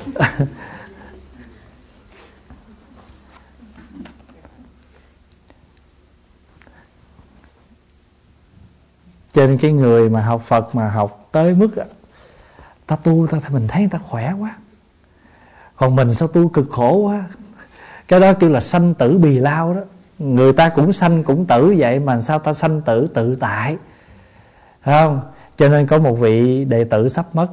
Cho nên cái người mà học Phật mà học tới mức ta tu, ta mình thấy người ta khỏe quá, còn mình sao tu cực khổ quá. Cái đó kêu là sanh tử bì lao đó. Người ta cũng sanh cũng tử vậy, mà sao ta sanh tử tự tại, phải không? Cho nên có một vị đệ tử sắp mất,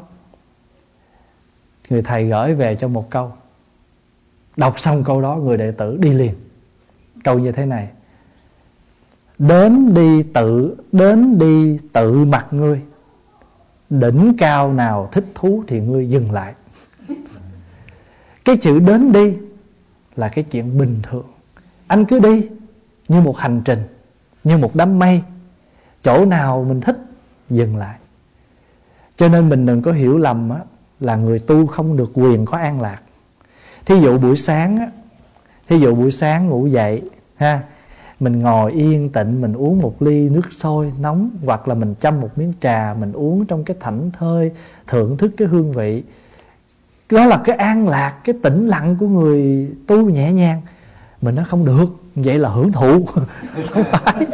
người thầy gửi về cho một câu. Đọc xong câu đó người đệ tử đi liền. Câu như thế này: Đến đi tự Đến đi tự mặc ngươi, đỉnh cao nào thích thú thì ngươi dừng lại. Cái chữ đến đi là cái chuyện bình thường. Anh cứ đi như một hành trình, như một đám mây. Chỗ nào mình thích dừng lại. Cho nên mình đừng có hiểu lầm á, là người tu không được quyền có an lạc. Thí dụ buổi sáng á, Thí dụ buổi sáng ngủ dậy ha, mình ngồi yên tĩnh, mình uống một ly nước sôi nóng, hoặc là mình châm một miếng trà, mình uống trong cái thảnh thơi, thưởng thức cái hương vị. Đó là cái an lạc, cái tĩnh lặng của người tu nhẹ nhàng. Mình nói không được, vậy là hưởng thụ. Không phải.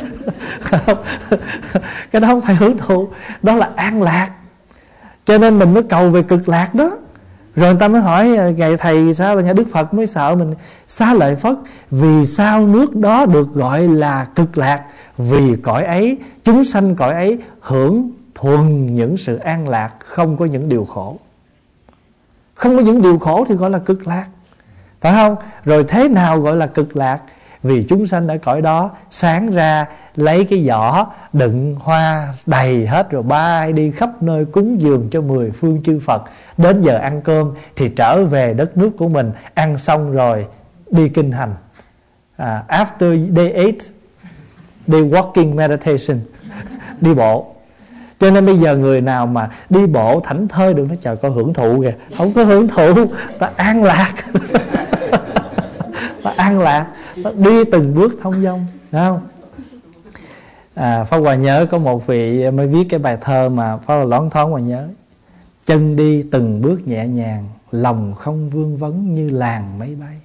Cái đó không phải hưởng thụ, đó là an lạc. Cho nên mình mới cầu về cực lạc đó. Rồi người ta mới hỏi: Ngày thầy sao là nhà Đức Phật mới sợ mình xá lợi Phất? Vì sao nước đó được gọi là cực lạc? Vì cõi ấy, chúng sanh cõi ấy hưởng thuần những sự an lạc, không có những điều khổ. Không có những điều khổ thì gọi là cực lạc, phải không? Rồi thế nào gọi là cực lạc? Vì chúng sanh ở cõi đó sáng ra lấy cái giỏ đựng hoa đầy hết, rồi bay đi khắp nơi cúng dường cho mười phương chư Phật. Đến giờ ăn cơm thì trở về đất nước của mình, ăn xong rồi đi kinh hành. à, After day eight, day walking meditation, đi bộ. Cho nên bây giờ người nào mà đi bộ thảnh thơi đừng nói trời có hưởng thụ kìa. Không có hưởng thụ, ta an lạc. Ta an lạc, ta đi từng bước thông dong, phải không? à, Pháp Hòa nhớ có một vị mới viết cái bài thơ mà Pháp Hòa loáng thoáng Hòa nhớ: Chân đi từng bước nhẹ nhàng, lòng không vương vấn như làn máy bay.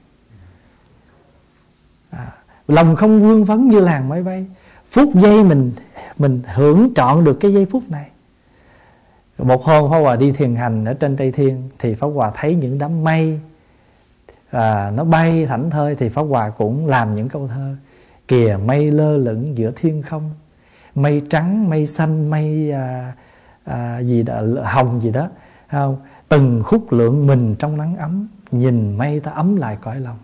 à, Lòng không vương vấn như làn máy bay. Phút giây mình Mình hưởng trọn được cái giây phút này. Một hôm Pháp Hòa đi thiền hành ở trên Tây Thiên, thì Pháp Hòa thấy những đám mây à, nó bay thảnh thơi. Thì Pháp Hòa cũng làm những câu thơ: Kìa mây lơ lửng giữa thiên không, mây trắng, mây xanh, mây à, à, gì đó, hồng gì đó, không? Từng khúc lượng mình trong nắng ấm, nhìn mây ta ấm lại cõi lòng.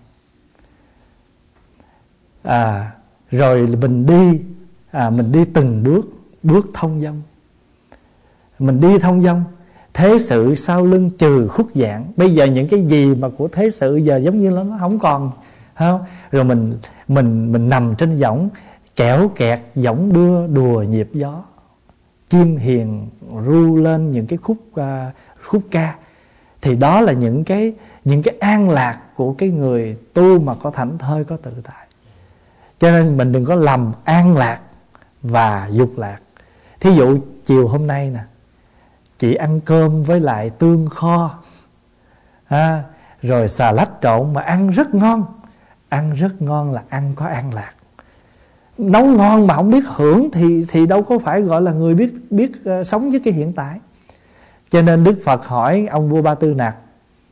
à, Rồi mình đi à, Mình đi từng bước, bước thông dong. Mình đi thông dong, thế sự sau lưng trừ khuất dạng. Bây giờ những cái gì mà của thế sự giờ giống như nó không còn, không? Rồi mình mình mình nằm trên võng, kẽo kẹt võng đưa đùa nhịp gió. Chim hiền ru lên những cái khúc uh, khúc ca. Thì đó là những cái những cái an lạc của cái người tu mà có thảnh thơi, có tự tại. Cho nên mình đừng có lầm an lạc và dục lạc. Thí dụ chiều hôm nay nè, chị ăn cơm với lại tương kho à, rồi xà lách trộn mà ăn rất ngon. Ăn rất ngon là ăn có an lạc. Nấu ngon mà không biết hưởng thì thì đâu có phải gọi là người biết biết uh, sống với cái hiện tại. Cho nên Đức Phật hỏi ông vua Ba Tư Nặc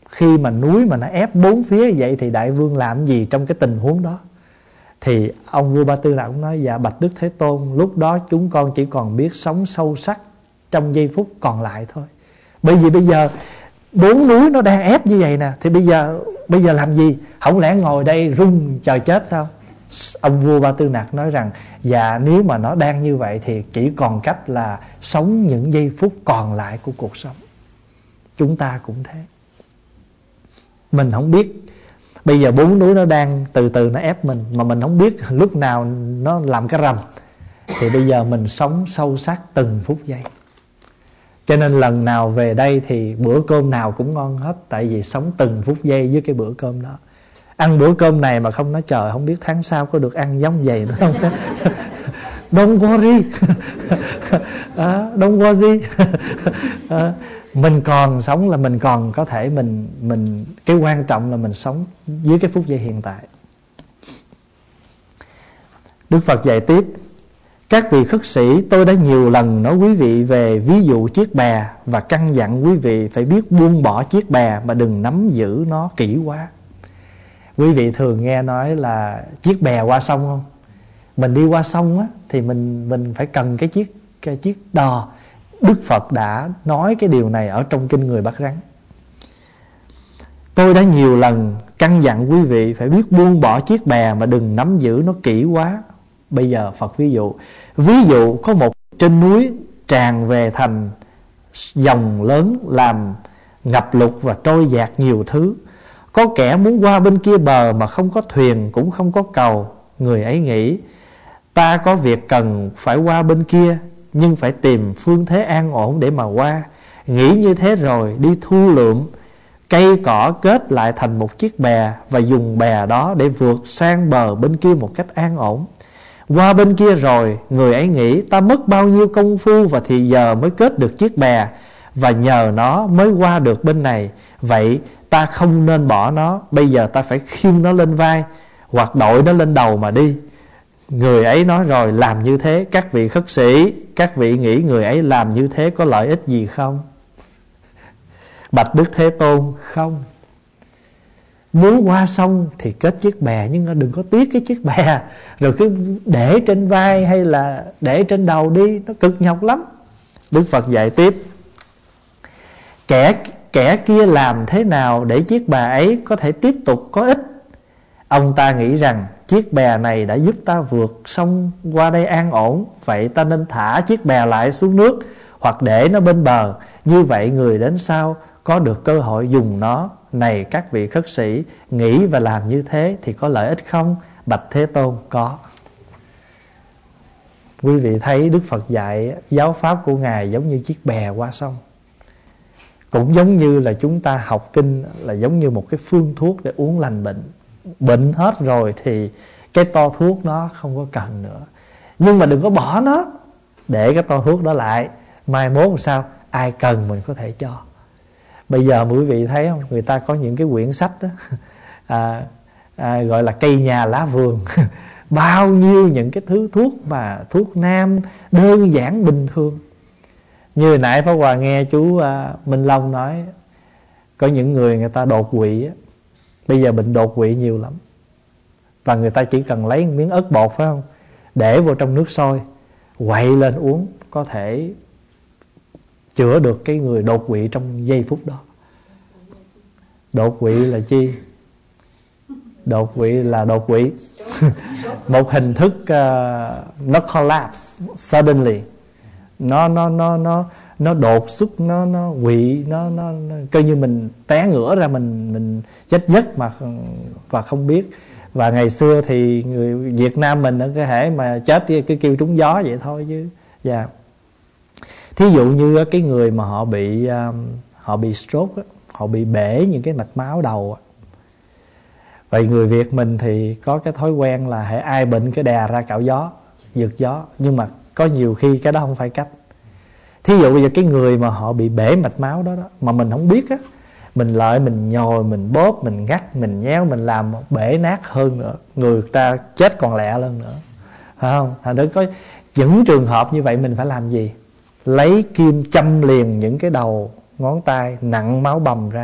khi mà núi mà nó ép bốn phía vậy thì đại vương làm gì trong cái tình huống đó? Thì ông vua Ba Tư Nặc cũng nói: dạ bạch Đức Thế Tôn, lúc đó chúng con chỉ còn biết sống sâu sắc trong giây phút còn lại thôi. Bởi vì bây giờ bốn núi nó đang ép như vậy nè, thì bây giờ bây giờ làm gì? Không lẽ ngồi đây run chờ chết sao? Ông vua Ba Tư Nặc nói rằng: dạ nếu mà nó đang như vậy thì chỉ còn cách là sống những giây phút còn lại của cuộc sống. Chúng ta cũng thế. Mình không biết bây giờ bốn núi nó đang từ từ nó ép mình, mà mình không biết lúc nào nó làm cái rầm. Thì bây giờ mình sống sâu sắc từng phút giây. Cho nên lần nào về đây thì bữa cơm nào cũng ngon hết. Tại vì sống từng phút giây với cái bữa cơm đó. Ăn bữa cơm này mà không nói trời, không biết tháng sau có được ăn giống vậy nữa không. Don't worry. à, Don't worry. à, Mình còn sống là mình còn có thể mình mình cái quan trọng là mình sống với cái phút giây hiện tại. Đức Phật dạy tiếp: các vị khất sĩ, tôi đã nhiều lần nói quý vị về ví dụ chiếc bè và căn dặn quý vị phải biết buông bỏ chiếc bè mà đừng nắm giữ nó kỹ quá. Quý vị thường nghe nói là chiếc bè qua sông không? Mình đi qua sông á, thì mình mình phải cần cái chiếc cái chiếc đò. Đức Phật đã nói cái điều này ở trong kinh Người Bắt Rắn. Tôi đã nhiều lần căn dặn quý vị phải biết buông bỏ chiếc bè mà đừng nắm giữ nó kỹ quá. Bây giờ Phật ví dụ. Ví dụ có một trên núi tràn về thành dòng lớn làm ngập lụt và trôi dạt nhiều thứ. Có kẻ muốn qua bên kia bờ mà không có thuyền cũng không có cầu. Người ấy nghĩ: ta có việc cần phải qua bên kia, nhưng phải tìm phương thế an ổn để mà qua. Nghĩ như thế rồi đi thu lượm cây cỏ kết lại thành một chiếc bè, và dùng bè đó để vượt sang bờ bên kia một cách an ổn. Qua bên kia rồi, người ấy nghĩ: ta mất bao nhiêu công phu và thì giờ mới kết được chiếc bè, và nhờ nó mới qua được bên này. Vậy ta không nên bỏ nó, bây giờ ta phải khiêng nó lên vai hoặc đội nó lên đầu mà đi. Người ấy nói rồi làm như thế. Các vị khất sĩ, các vị nghĩ người ấy làm như thế có lợi ích gì không? Bạch Đức Thế Tôn: không. Muốn qua sông thì kết chiếc bè, nhưng đừng có tiếc cái chiếc bè rồi cứ để trên vai hay là để trên đầu đi, nó cực nhọc lắm. Đức Phật dạy tiếp: Kẻ, kẻ kia làm thế nào để chiếc bè ấy có thể tiếp tục có ích? Ông ta nghĩ rằng chiếc bè này đã giúp ta vượt sông qua đây an ổn, vậy ta nên thả chiếc bè lại xuống nước hoặc để nó bên bờ. Như vậy người đến sau có được cơ hội dùng nó. Này các vị khất sĩ, nghĩ và làm như thế thì có lợi ích không? Bạch Thế Tôn: có. Quý vị thấy Đức Phật dạy giáo pháp của Ngài giống như chiếc bè qua sông. Cũng giống như là chúng ta học kinh là giống như một cái phương thuốc để uống lành bệnh. Bệnh hết rồi thì cái to thuốc nó không có cần nữa. Nhưng mà đừng có bỏ nó, để cái to thuốc đó lại, mai mốt làm sao ai cần mình có thể cho. Bây giờ quý vị thấy không, người ta có những cái quyển sách đó, à, à, gọi là cây nhà lá vườn. Bao nhiêu những cái thứ thuốc mà thuốc nam đơn giản bình thường. Như hồi nãy Pháp Hòa nghe chú à, Minh Long nói, có những người người ta đột quỵ á. Bây giờ bệnh đột quỵ nhiều lắm, và người ta chỉ cần lấy một miếng ớt bột, phải không, để vô trong nước sôi, quậy lên uống, có thể chữa được cái người đột quỵ trong giây phút đó. Đột quỵ là chi? Đột quỵ là đột quỵ. Một hình thức uh, nó collapse suddenly, nó nó nó nó nó đột xuất, nó nó quỵ, nó nó, nó coi như mình té ngửa ra, mình mình chết giấc mà và không biết. Và ngày xưa thì người Việt Nam mình ở cái hệ mà chết cứ kêu trúng gió vậy thôi chứ. Dạ. Yeah. Thí dụ như cái người mà họ bị um, họ bị stroke, họ bị bể những cái mạch máu đầu. Vậy người Việt mình thì có cái thói quen là hễ ai bệnh cái đè ra cạo gió, giật gió. Nhưng mà có nhiều khi cái đó không phải cách. Thí dụ bây giờ cái người mà họ bị bể mạch máu đó, đó mà mình không biết á, mình lợi mình nhồi, mình bóp, mình ngắt, mình nhéo, mình làm bể nát hơn nữa, người ta chết còn lẹ hơn nữa, phải không? Thành ra có những trường hợp như vậy mình phải làm gì? Lấy kim châm liền những cái đầu ngón tay nặng máu bầm ra,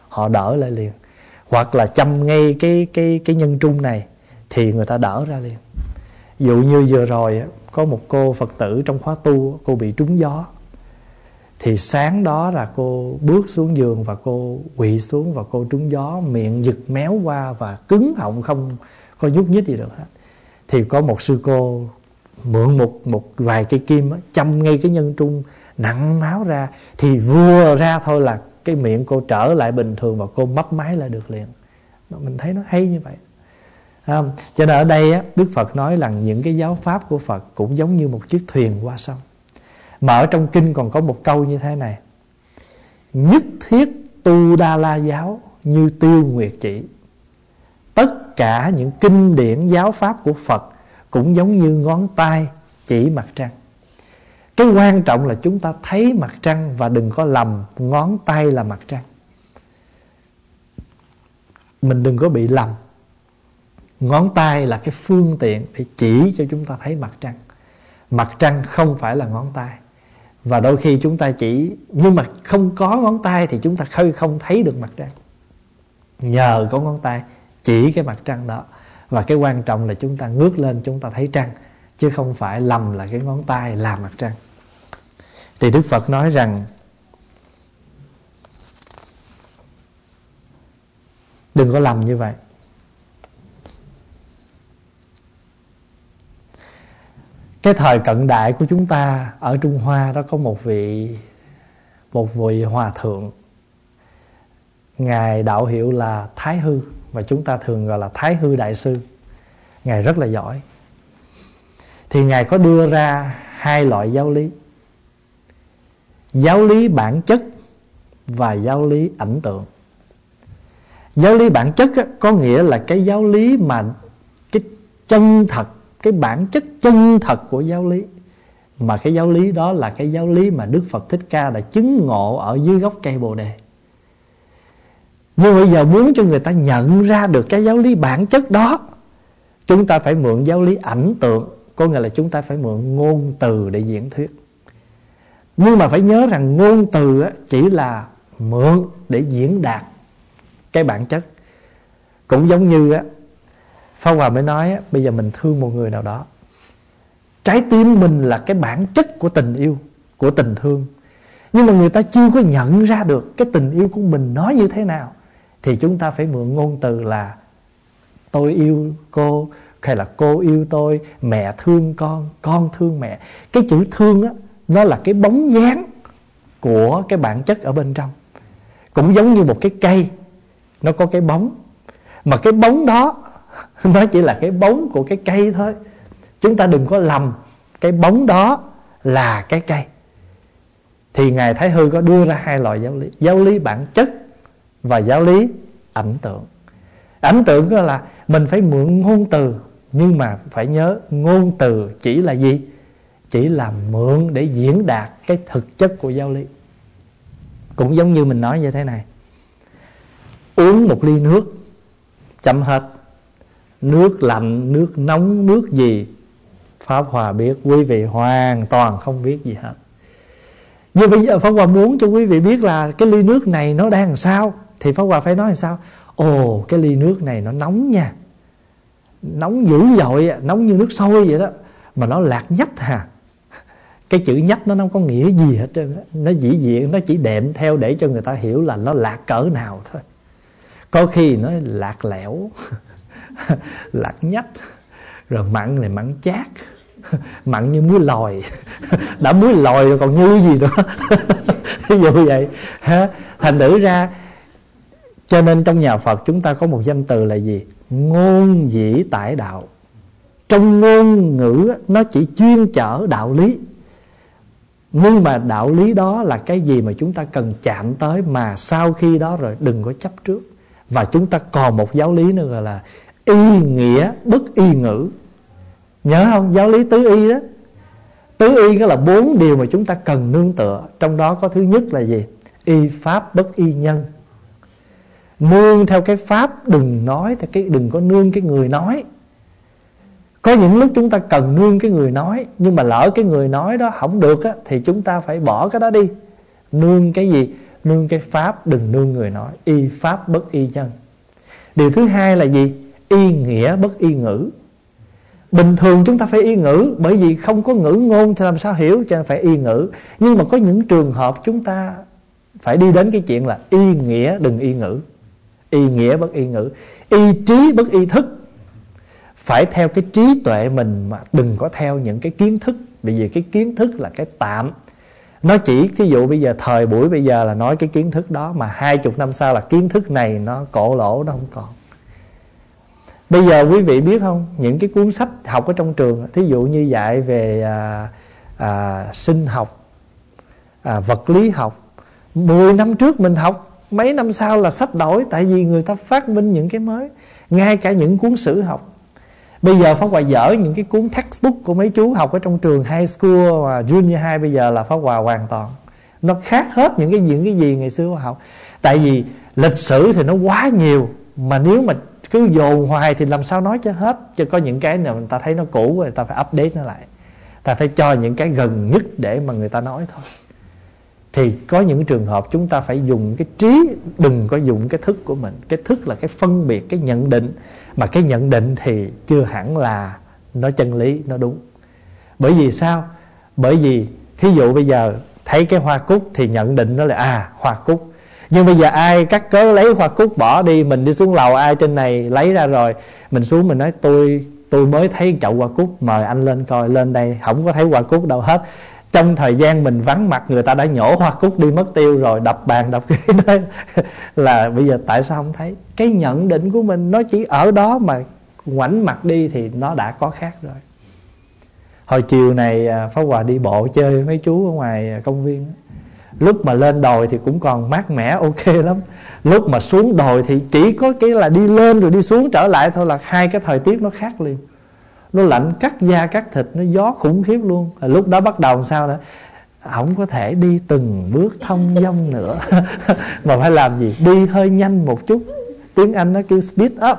họ đỡ lại liền. Hoặc là châm ngay cái cái cái nhân trung này thì người ta đỡ ra liền. Dụ như vừa rồi có một cô Phật tử trong khóa tu, cô bị trúng gió. Thì sáng đó là cô bước xuống giường và cô quỵ xuống và cô trúng gió, miệng giật méo qua và cứng họng, không có nhúc nhích gì được hết. Thì có một sư cô mượn một một vài cây kim đó, châm ngay cái nhân trung, nặng máu ra. Thì vừa ra thôi là cái miệng cô trở lại bình thường và cô mấp máy lại được liền. Mình thấy nó hay như vậy. À, cho nên ở đây á, Đức Phật nói rằng những cái giáo pháp của Phật cũng giống như một chiếc thuyền qua sông. Mà ở trong kinh còn có một câu như thế này: nhất thiết tu Đa La giáo như tiêu nguyệt chỉ. Tất cả những kinh điển giáo pháp của Phật cũng giống như ngón tay chỉ mặt trăng. Cái quan trọng là chúng ta thấy mặt trăng và đừng có lầm ngón tay là mặt trăng. Mình đừng có bị lầm. Ngón tay là cái phương tiện để chỉ cho chúng ta thấy mặt trăng. Mặt trăng không phải là ngón tay. Và đôi khi chúng ta chỉ, nhưng mà không có ngón tay thì chúng ta không thấy được mặt trăng. Nhờ có ngón tay chỉ cái mặt trăng đó. Và cái quan trọng là chúng ta ngước lên chúng ta thấy trăng, chứ không phải lầm là cái ngón tay là mặt trăng. Thì Đức Phật nói rằng đừng có lầm như vậy. Cái thời cận đại của chúng ta ở Trung Hoa đó có một vị một vị hòa thượng, ngài đạo hiệu là Thái Hư, và chúng ta thường gọi là Thái Hư Đại Sư. Ngài rất là giỏi. Thì ngài có đưa ra hai loại giáo lý: giáo lý bản chất và giáo lý ảnh tượng. Giáo lý bản chất á, có nghĩa là cái giáo lý mà cái chân thật, cái bản chất chân thật của giáo lý. Mà cái giáo lý đó là cái giáo lý mà Đức Phật Thích Ca đã chứng ngộ ở dưới gốc cây Bồ Đề. Nhưng bây giờ muốn cho người ta nhận ra được cái giáo lý bản chất đó, chúng ta phải mượn giáo lý ảnh tượng. Có nghĩa là chúng ta phải mượn ngôn từ để diễn thuyết. Nhưng mà phải nhớ rằng ngôn từ chỉ là mượn để diễn đạt cái bản chất. Cũng giống như Pháp Hòa mới nói, bây giờ mình thương một người nào đó, trái tim mình là cái bản chất của tình yêu, của tình thương. Nhưng mà người ta chưa có nhận ra được cái tình yêu của mình nó như thế nào, thì chúng ta phải mượn ngôn từ là tôi yêu cô, hay là cô yêu tôi, mẹ thương con, con thương mẹ. Cái chữ thương á, nó là cái bóng dáng của cái bản chất ở bên trong. Cũng giống như một cái cây, nó có cái bóng, mà cái bóng đó nó chỉ là cái bóng của cái cây thôi. Chúng ta đừng có lầm cái bóng đó là cái cây. Thì Ngài Thái Hư có đưa ra hai loại giáo lý: giáo lý bản chất và giáo lý ảnh tượng. Ảnh tượng đó là mình phải mượn ngôn từ, nhưng mà phải nhớ ngôn từ chỉ là gì? Chỉ là mượn để diễn đạt cái thực chất của giáo lý. Cũng giống như mình nói như thế này: uống một ly nước, chấm hết. Nước lạnh, nước nóng, nước gì, Pháp Hòa biết, quý vị hoàn toàn không biết gì hết. Nhưng bây giờ Pháp Hòa muốn cho quý vị biết là cái ly nước này nó đang làm sao, thì Pháp Hòa phải nói làm sao? Ồ, cái ly nước này nó nóng nha, nóng dữ dội, nóng như nước sôi vậy đó, mà nó lạc nhách hà. Cái chữ nhách nó không có nghĩa gì hết trơn. Nó chỉ diện, nó chỉ đệm theo để cho người ta hiểu là nó lạc cỡ nào thôi. Có khi nó lạc lẽo, lạc nhách, rồi mặn này mặn chát, mặn như muối lòi. Đã muối lòi rồi còn như gì nữa. Ví dụ vậy ha. Thành thử ra, cho nên trong nhà Phật chúng ta có một danh từ là gì? Ngôn dĩ tải đạo. Trong ngôn ngữ nó chỉ chuyên chở đạo lý, nhưng mà đạo lý đó là cái gì mà chúng ta cần chạm tới, mà sau khi đó rồi đừng có chấp trước. Và chúng ta còn một giáo lý nữa gọi là y nghĩa bất y ngữ. Nhớ không? Giáo lý tứ y đó. Tứ y đó là bốn điều mà chúng ta cần nương tựa. Trong đó có thứ nhất là gì? Y pháp bất y nhân. Nương theo cái pháp, đừng nói theo cái, đừng có nương cái người nói. Có những lúc chúng ta cần nương cái người nói, nhưng mà lỡ cái người nói đó không được á, thì chúng ta phải bỏ cái đó đi. Nương cái gì? nương cái pháp, đừng nương người nói. Y pháp bất y nhân. Điều thứ hai là gì? Y nghĩa bất y ngữ. Bình thường chúng ta phải y ngữ, bởi vì không có ngữ ngôn thì làm sao hiểu, cho nên phải y ngữ. Nhưng mà có những trường hợp chúng ta phải đi đến cái chuyện là y nghĩa đừng y ngữ. Y nghĩa bất y ngữ. Y trí bất y thức. Phải theo cái trí tuệ mình mà đừng có theo những cái kiến thức. Bởi vì cái kiến thức là cái tạm. Nó chỉ, thí dụ bây giờ thời buổi bây giờ là nói cái kiến thức đó, mà hai chục năm sau là kiến thức này nó cổ lỗ, nó không còn. Bây giờ quý vị biết không, những cái cuốn sách học ở trong trường, thí dụ như dạy về à, à, sinh học, à, vật lý học, mười năm trước mình học, mấy năm sau là sách đổi. Tại vì người ta phát minh những cái mới. Ngay cả những cuốn sử học, bây giờ Pháp Hòa dở những cái cuốn textbook của mấy chú học ở trong trường high school và junior high, bây giờ là Pháp Hòa hoàn toàn nó khác hết những cái, những cái gì ngày xưa học. Tại vì lịch sử thì nó quá nhiều, mà nếu mà cứ dồn hoài thì làm sao nói cho hết. Chứ có những cái nào người ta thấy nó cũ, người ta phải update nó lại. Ta phải cho những cái gần nhất để mà người ta nói thôi. Thì có những trường hợp chúng ta phải dùng cái trí, đừng có dùng cái thức của mình. Cái thức là cái phân biệt, cái nhận định. Mà cái nhận định thì chưa hẳn là nó chân lý, nó đúng. Bởi vì sao? Bởi vì thí dụ bây giờ thấy cái hoa cúc thì nhận định nó là à hoa cúc. Nhưng bây giờ ai cắt cớ lấy hoa cúc bỏ đi, mình đi xuống lầu ai trên này lấy ra rồi, mình xuống mình nói tôi tôi mới thấy chậu hoa cúc, mời anh lên coi. Lên đây không có thấy hoa cúc đâu hết. Trong thời gian mình vắng mặt, người ta đã nhổ hoa cúc đi mất tiêu rồi, đập bàn đập cái đó. Là bây giờ tại sao không thấy? Cái nhận định của mình nó chỉ ở đó, mà ngoảnh mặt đi thì nó đã có khác rồi. Hồi chiều này Pháp Hòa đi bộ chơi với mấy chú ở ngoài công viên. Lúc mà lên đồi thì cũng còn mát mẻ ok lắm. Lúc mà xuống đồi thì chỉ có cái là đi lên rồi đi xuống trở lại thôi, là hai cái thời tiết nó khác liền. Nó lạnh cắt da cắt thịt, nó gió khủng khiếp luôn. Lúc đó bắt đầu sao nữa? Không có thể đi từng bước thông dong nữa. Mà phải làm gì? Đi hơi nhanh một chút. Tiếng Anh nó kêu speed up.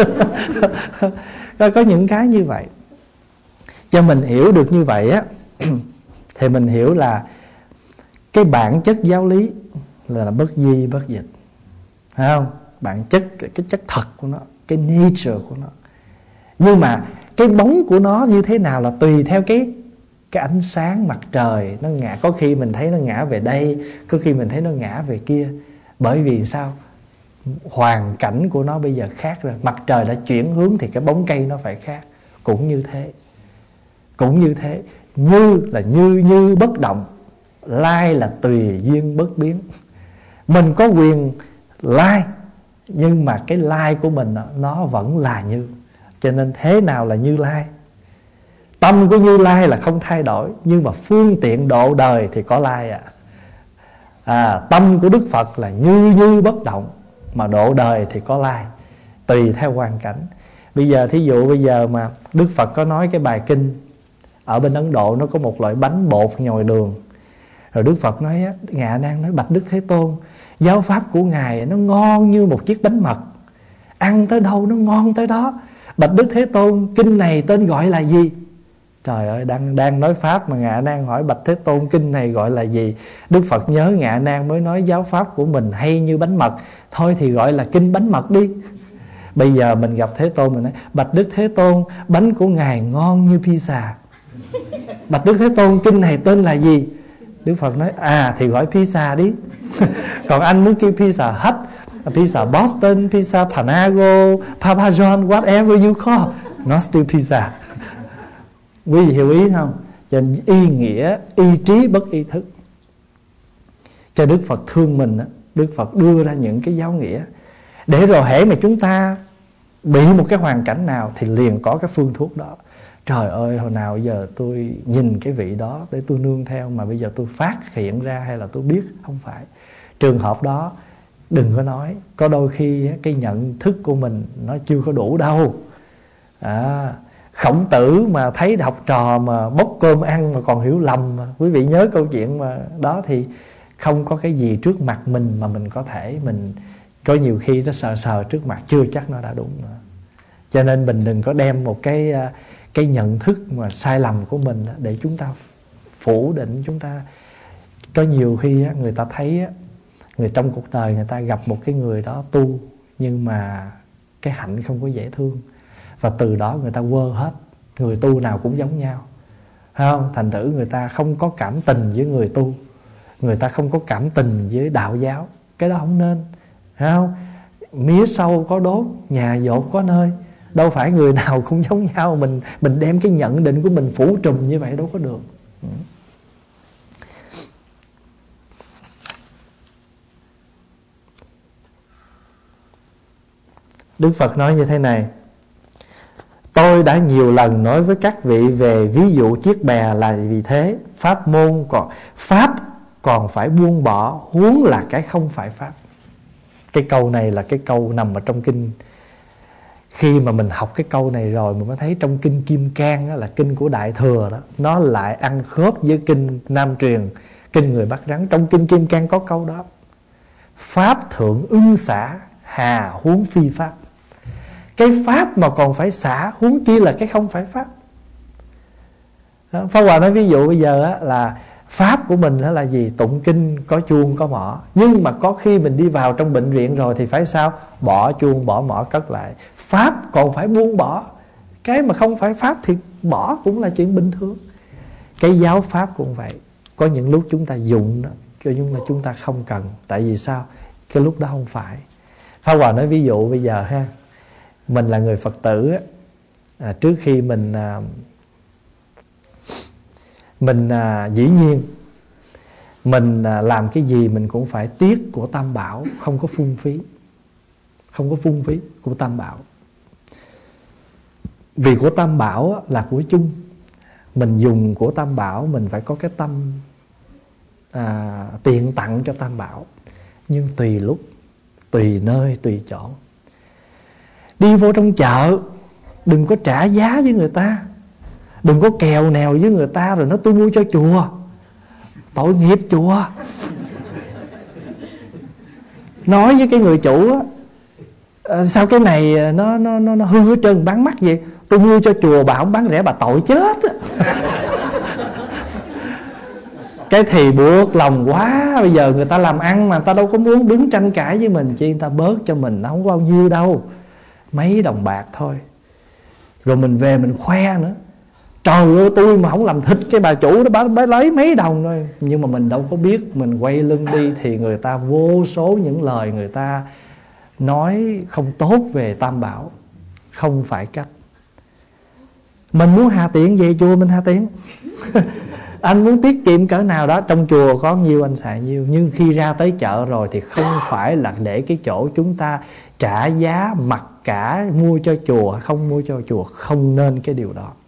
Có những cái như vậy. Cho mình hiểu được như vậy á, thì mình hiểu là cái bản chất giáo lý là bất di bất dịch. Thấy không? Bản chất, cái chất thật của nó, cái nature của nó. Nhưng mà cái bóng của nó như thế nào là tùy theo cái cái ánh sáng mặt trời nó ngã. Có khi mình thấy nó ngã về đây, có khi mình thấy nó ngã về kia. Bởi vì sao? Hoàn cảnh của nó bây giờ khác rồi. Mặt trời đã chuyển hướng thì cái bóng cây nó phải khác. Cũng như thế. Cũng như thế. Như là như như bất động, lai là tùy duyên bất biến. Mình có quyền lai, nhưng mà cái lai của mình nó vẫn là như. Cho nên thế nào là Như Lai? Tâm của Như Lai là không thay đổi, nhưng mà phương tiện độ đời thì có lai à. à Tâm của Đức Phật là như như bất động, mà độ đời thì có lai, tùy theo hoàn cảnh. Bây giờ thí dụ bây giờ mà Đức Phật có nói cái bài kinh ở bên Ấn Độ, nó có một loại bánh bột nhồi đường. Rồi Đức Phật nói, Ngài A Nan nói, bạch Đức Thế Tôn, giáo pháp của Ngài nó ngon như một chiếc bánh mật, ăn tới đâu nó ngon tới đó. Bạch Đức Thế Tôn, kinh này tên gọi là gì? Trời ơi, đang đang nói pháp mà Ngài A Nan hỏi Bạch Thế Tôn, kinh này gọi là gì? Đức Phật nhớ Ngài A Nan mới nói giáo pháp của mình hay như bánh mật, thôi thì gọi là kinh bánh mật đi. Bây giờ mình gặp Thế Tôn mình nói, Bạch Đức Thế Tôn, bánh của Ngài ngon như pizza. Bạch Đức Thế Tôn, kinh này tên là gì? Đức Phật nói, à thì gọi pizza đi. Còn anh muốn kêu pizza Hut, pizza Boston, pizza Panago, Papa John, whatever you call, nó still pizza. Quý vị hiểu ý không? Cho nên y nghĩa, y trí bất y thức. Cho Đức Phật thương mình, Đức Phật đưa ra những cái giáo nghĩa, để rồi hễ mà chúng ta bị một cái hoàn cảnh nào thì liền có cái phương thuốc đó. Trời ơi, hồi nào giờ tôi nhìn cái vị đó để tôi nương theo, mà bây giờ tôi phát hiện ra hay là tôi biết. Không phải. Trường hợp đó đừng có nói. Có đôi khi cái nhận thức của mình nó chưa có đủ đâu. à, Khổng Tử mà thấy học trò mà bốc cơm ăn mà còn hiểu lầm mà. Quý vị nhớ câu chuyện mà đó, thì không có cái gì trước mặt mình mà mình có thể mình có nhiều khi nó sờ sờ trước mặt chưa chắc nó đã đúng nữa. Cho nên mình đừng có đem một cái cái nhận thức mà sai lầm của mình để chúng ta phủ định. Chúng ta có nhiều khi người ta thấy Người trong cuộc đời người ta gặp một cái người đó tu, nhưng mà cái hạnh không có dễ thương, và từ đó người ta quơ hết. Người tu nào cũng giống nhau, phải không? Thành thử người ta không có cảm tình với người tu, người ta không có cảm tình với đạo giáo. Cái đó không nên, phải không? Mía sâu có đốt, nhà dột có nơi. Đâu phải người nào cũng giống nhau. Mình mình đem cái nhận định của mình phủ trùm như vậy đâu có được. Đức Phật nói như thế này: tôi đã nhiều lần nói với các vị về ví dụ chiếc bè là vì thế. Pháp môn còn Pháp còn phải buông bỏ, huống là cái không phải Pháp. Cái câu này là cái câu nằm ở trong kinh. Khi mà mình học cái câu này rồi mình mới thấy trong kinh Kim Cang đó, là kinh của Đại Thừa đó, nó lại ăn khớp với kinh Nam Truyền, kinh Người Bắt Rắn. Trong kinh Kim Cang có câu đó: Pháp thượng ưng xả, hà huống phi Pháp. Cái Pháp mà còn phải xả, huống chi là cái không phải Pháp. Pháp Hòa nói ví dụ bây giờ á, là Pháp của mình đó là gì? Tụng kinh có chuông có mỏ. Nhưng mà có khi mình đi vào trong bệnh viện rồi thì phải sao? Bỏ chuông bỏ mỏ cất lại. Pháp còn phải buông bỏ. Cái mà không phải Pháp thì bỏ cũng là chuyện bình thường. Cái giáo Pháp cũng vậy. Có những lúc chúng ta dùng đó, nhưng mà chúng ta không cần. Tại vì sao? Cái lúc đó không phải. Pháp Hòa nói ví dụ bây giờ ha, mình là người Phật tử á, à, trước khi mình à, Mình à, dĩ nhiên mình à, làm cái gì mình cũng phải tiếc của Tam Bảo, không có phung phí. Không có phung phí của Tam Bảo. Vì của Tam Bảo á, là của chung. Mình dùng của Tam Bảo mình phải có cái tâm à, tiện tặng cho Tam Bảo. Nhưng tùy lúc, tùy nơi, tùy chỗ. Đi vô trong chợ đừng có trả giá với người ta, đừng có kèo nèo với người ta rồi nói tôi mua cho chùa. Tội nghiệp chùa. Nói với cái người chủ á, à, sao cái này nó nó nó, nó hư hết trơn, bán mắc vậy? Tôi mua cho chùa, bà không bán rẻ bà tội chết á. Cái thì buộc lòng quá. Bây giờ người ta làm ăn mà người ta đâu có muốn đứng tranh cãi với mình, chỉ người ta bớt cho mình, nó không có bao nhiêu đâu, mấy đồng bạc thôi. Rồi mình về mình khoe nữa: trời ơi, tôi mà không làm thịt cái bà chủ đó, bà, bà lấy mấy đồng thôi. Nhưng mà mình đâu có biết, mình quay lưng đi thì người ta vô số những lời người ta nói không tốt về Tam Bảo. Không phải cách. Mình muốn hà tiện về chùa mình hà tiện. Anh muốn tiết kiệm cỡ nào đó, trong chùa có nhiêu anh xài nhiêu. Nhưng khi ra tới chợ rồi thì không phải là để cái chỗ chúng ta trả giá mặc cả mua cho chùa, không mua cho chùa. Không nên cái điều đó.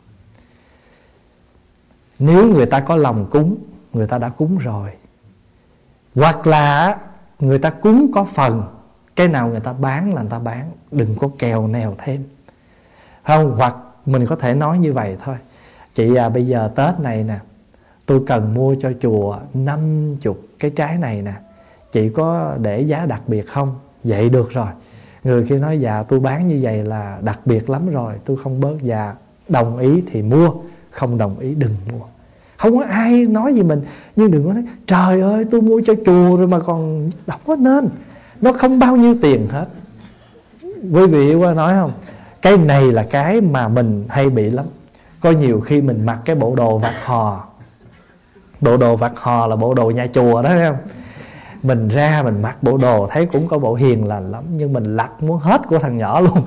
Nếu người ta có lòng cúng, người ta đã cúng rồi. Hoặc là người ta cúng có phần, cái nào người ta bán là người ta bán, đừng có kèo nèo thêm, không? Hoặc mình có thể nói như vậy thôi: chị à, bây giờ Tết này nè, tôi cần mua cho chùa năm mươi cái trái này nè, chị có để giá đặc biệt không? Vậy được rồi. Người kia nói dạ tôi bán như vậy là đặc biệt lắm rồi, tôi không bớt. Dạ đồng ý thì mua, không đồng ý đừng mua. Không có ai nói gì mình. Nhưng đừng có nói trời ơi tôi mua cho chùa rồi mà còn, không có nên. Nó không bao nhiêu tiền hết. Quý vị qua nói không, cái này là cái mà mình hay bị lắm. Có nhiều khi mình mặc cái bộ đồ vạt hò. Bộ đồ vạt hò là bộ đồ nhà chùa đó, thấy không? Mình ra mình mặc bộ đồ thấy cũng có bộ hiền lành lắm, nhưng mình lặt muốn hết của thằng nhỏ luôn.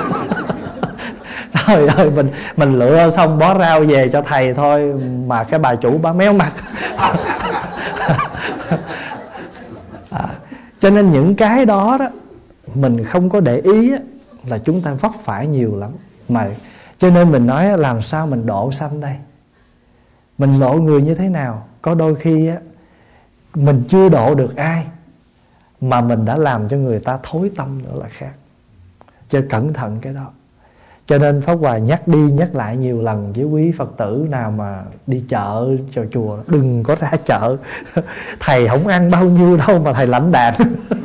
Trời ơi, mình mình lựa xong bó rau về cho thầy thôi mà cái bà chủ bà méo mặt. À, cho nên những cái đó đó mình không có để ý á, là chúng ta vấp phải nhiều lắm. Mà cho nên mình nói làm sao mình độ sanh đây, mình độ người như thế nào. Có đôi khi á, mình chưa độ được ai mà mình đã làm cho người ta thối tâm nữa là khác. Cho cẩn thận cái đó. Cho nên Pháp Hòa nhắc đi nhắc lại nhiều lần với quý Phật tử nào mà đi chợ cho chùa, đừng có ra chợ. Thầy không ăn bao nhiêu đâu mà thầy lãnh đạm.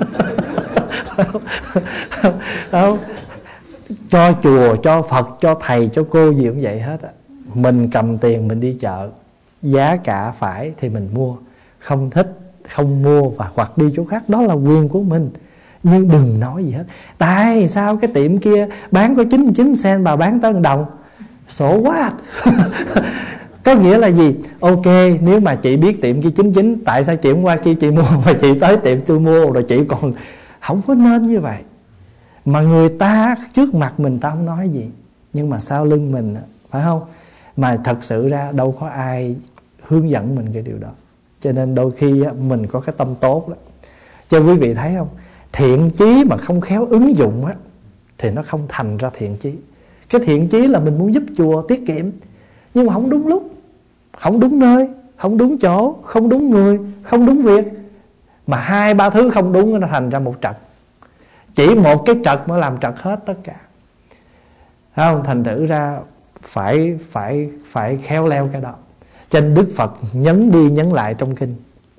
Đâu. Cho chùa, cho Phật, cho thầy, cho cô gì cũng vậy hết á. Mình cầm tiền mình đi chợ, giá cả phải thì mình mua, không thích không mua và hoặc đi chỗ khác, đó là quyền của mình. Nhưng đừng nói gì hết. Tại sao cái tiệm kia bán có chín mươi chín sen bà bán tới một đồng? Sổ quá. Có nghĩa là gì? Ok, nếu mà chị biết tiệm kia chín mươi chín, tại sao chị không qua kia chị mua mà chị tới tiệm tôi mua rồi chị còn... Không có nên như vậy. Mà người ta trước mặt mình ta không nói gì, nhưng mà sau lưng mình, phải không? Mà thật sự ra đâu có ai hướng dẫn mình cái điều đó. Cho nên đôi khi mình có cái tâm tốt đó. Cho quý vị thấy không? Thiện chí mà không khéo ứng dụng á, thì nó không thành ra thiện chí. Cái thiện chí là mình muốn giúp chùa tiết kiệm, nhưng mà không đúng lúc, không đúng nơi, không đúng chỗ, không đúng người, không đúng việc. Mà hai ba thứ không đúng nó thành ra một trật. Chỉ một cái trật mới làm trật hết tất cả. Thấy không? Thành thử ra phải phải phải khéo léo cái đó. Cho nên Đức Phật nhấn đi nhấn lại trong kinh: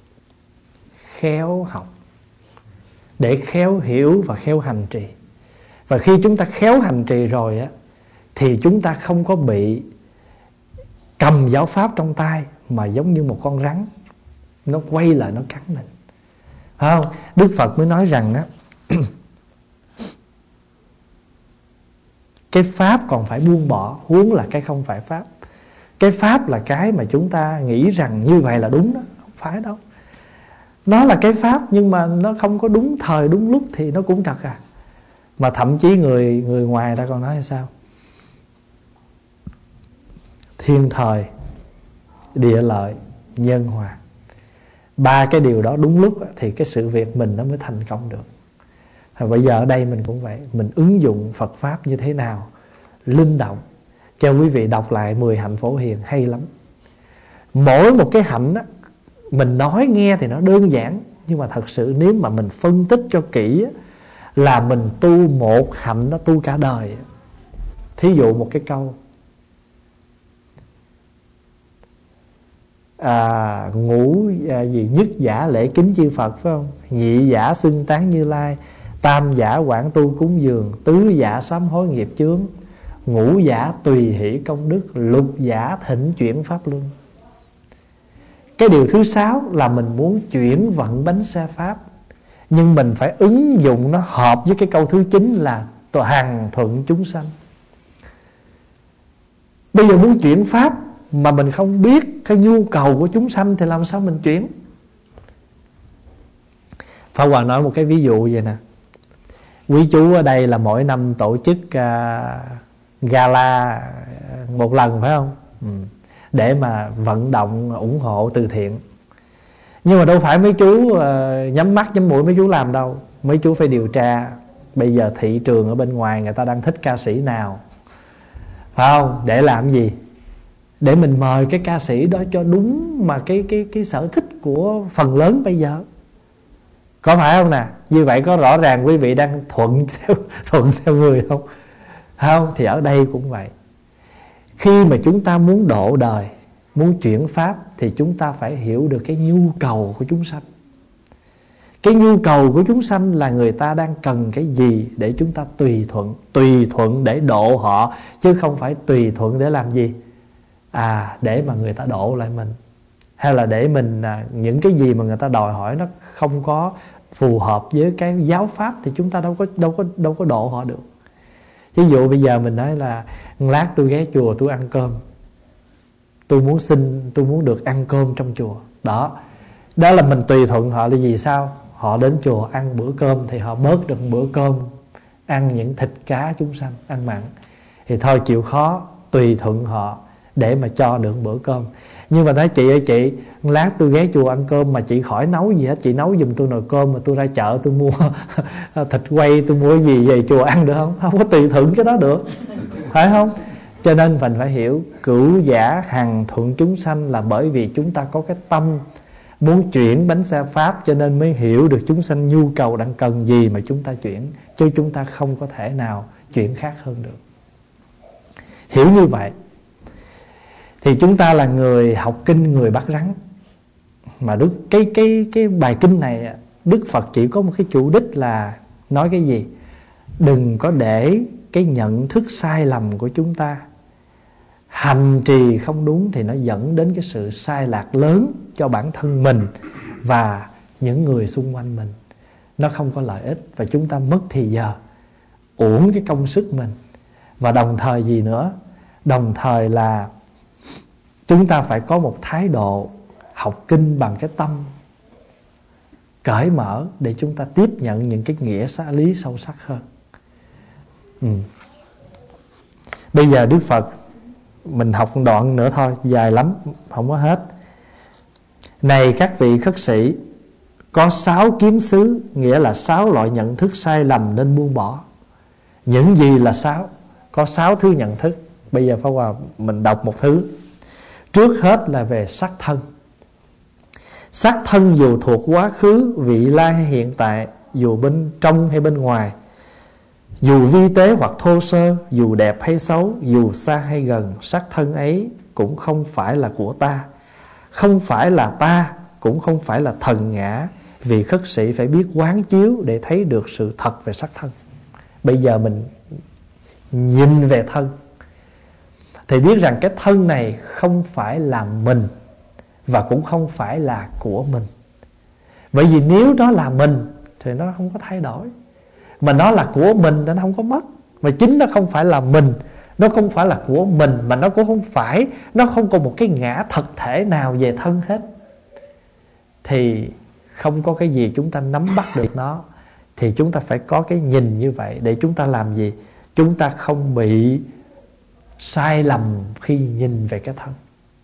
khéo học, để khéo hiểu và khéo hành trì. Và khi chúng ta khéo hành trì rồi á, thì chúng ta không có bị cầm giáo pháp trong tay, mà giống như một con rắn, nó quay lại nó cắn mình. Phải không? Đức Phật mới nói rằng á, cái pháp còn phải buông bỏ, huống là cái không phải pháp. Cái pháp là cái mà chúng ta nghĩ rằng như vậy là đúng đó, không phải đâu. Nó là cái pháp nhưng mà nó không có đúng thời đúng lúc thì nó cũng trật à. Mà thậm chí người người ngoài ta còn nói là sao? Thiên thời, địa lợi, nhân hòa. Ba cái điều đó đúng lúc thì cái sự việc mình nó mới thành công được. Và bây giờ ở đây mình cũng vậy. Mình ứng dụng Phật Pháp như thế nào? Linh động. Cho quý vị đọc lại mười hạnh Phổ Hiền hay lắm. Mỗi một cái hạnh á, mình nói nghe thì nó đơn giản, nhưng mà thật sự nếu mà mình phân tích cho kỹ á, là mình tu một hạnh nó tu cả đời. Thí dụ một cái câu à, ngũ à, gì nhất giả lễ kính chư Phật, phải không? Nhị giả xưng tán Như Lai, tam giả quảng tu cúng dường, tứ giả sám hối nghiệp chướng, ngũ giả tùy hỷ công đức, lục giả thỉnh chuyển pháp luân. Cái điều thứ sáu là mình muốn chuyển vận bánh xe pháp, nhưng mình phải ứng dụng nó hợp với cái câu thứ chín là hằng thuận chúng sanh. Bây giờ muốn chuyển pháp mà mình không biết cái nhu cầu của chúng sanh thì làm sao mình chuyển? Pháp Hòa nói một cái ví dụ vậy nè. Quý chú ở đây là mỗi năm tổ chức uh, gala một lần, phải không? Ừ. Để mà vận động ủng hộ từ thiện. Nhưng mà đâu phải mấy chú uh, nhắm mắt nhắm mũi mấy chú làm đâu. Mấy chú phải điều tra bây giờ thị trường ở bên ngoài người ta đang thích ca sĩ nào, phải không? Để làm gì? Để mình mời cái ca sĩ đó cho đúng mà cái cái cái sở thích của phần lớn bây giờ. Có phải không nè? Như vậy có rõ ràng quý vị đang thuận theo thuận theo người không? Không? Thì ở đây cũng vậy. Khi mà chúng ta muốn độ đời, muốn chuyển pháp, thì chúng ta phải hiểu được cái nhu cầu của chúng sanh. Cái nhu cầu của chúng sanh là người ta đang cần cái gì để chúng ta tùy thuận. Tùy thuận để độ họ, chứ không phải tùy thuận để làm gì? À, để mà người ta độ lại mình. Hay là để mình à, những cái gì mà người ta đòi hỏi nó không có phù hợp với cái giáo pháp thì chúng ta đâu có đâu có đâu có độ họ được. Ví dụ bây giờ mình nói là lát tôi ghé chùa tôi ăn cơm, tôi muốn xin, tôi muốn được ăn cơm trong chùa. Đó, đó là mình tùy thuận họ là gì sao? Họ đến chùa ăn bữa cơm thì họ bớt được bữa cơm, ăn những thịt cá chúng sanh, ăn mặn. Thì thôi chịu khó, tùy thuận họ để mà cho được bữa cơm. Nhưng mà nói chị ơi chị, lát tôi ghé chùa ăn cơm mà chị khỏi nấu gì hết, chị nấu giùm tôi nồi cơm mà tôi ra chợ tôi mua thịt quay, tôi mua gì về chùa ăn được không? Không có tùy thuận cái đó được, phải không? Cho nên mình phải hiểu cửu giả hằng thuận chúng sanh là bởi vì chúng ta có cái tâm muốn chuyển bánh xe pháp, cho nên mới hiểu được chúng sanh nhu cầu đang cần gì mà chúng ta chuyển, chứ chúng ta không có thể nào chuyển khác hơn được. Hiểu như vậy thì chúng ta là người học kinh, người bắt rắn. Mà Đức cái cái cái bài kinh này Đức Phật chỉ có một cái chủ đích là nói cái gì? Đừng có để cái nhận thức sai lầm của chúng ta hành trì không đúng thì nó dẫn đến cái sự sai lạc lớn cho bản thân mình và những người xung quanh mình, nó không có lợi ích, và chúng ta mất thì giờ, uổng cái công sức mình. Và đồng thời gì nữa? Đồng thời là chúng ta phải có một thái độ học kinh bằng cái tâm cởi mở, để chúng ta tiếp nhận những cái nghĩa lý sâu sắc hơn. ừ. Bây giờ Đức Phật, mình học một đoạn nữa thôi, dài lắm, không có hết. Này các vị khất sĩ, có sáu kiếm xứ, nghĩa là sáu loại nhận thức sai lầm nên buông bỏ. Những gì là sáu? Có sáu thứ nhận thức. Bây giờ Pháp Hòa mình đọc một thứ. Trước hết là về sắc thân. Sắc thân dù thuộc quá khứ, vị lai hay hiện tại, dù bên trong hay bên ngoài, dù vi tế hoặc thô sơ, dù đẹp hay xấu, dù xa hay gần, sắc thân ấy cũng không phải là của ta, không phải là ta, cũng không phải là thần ngã. Vì khất sĩ phải biết quán chiếu để thấy được sự thật về sắc thân. Bây giờ mình nhìn về thân thì biết rằng cái thân này không phải là mình, và cũng không phải là của mình. Bởi vì nếu nó là mình thì nó không có thay đổi, mà nó là của mình thì nó không có mất. Và chính nó không phải là mình, nó không phải là của mình, mà nó cũng không phải, nó không có một cái ngã thật thể nào về thân hết. Thì không có cái gì chúng ta nắm bắt được nó. Thì chúng ta phải có cái nhìn như vậy để chúng ta làm gì? Chúng ta không bị sai lầm khi nhìn về cái thân.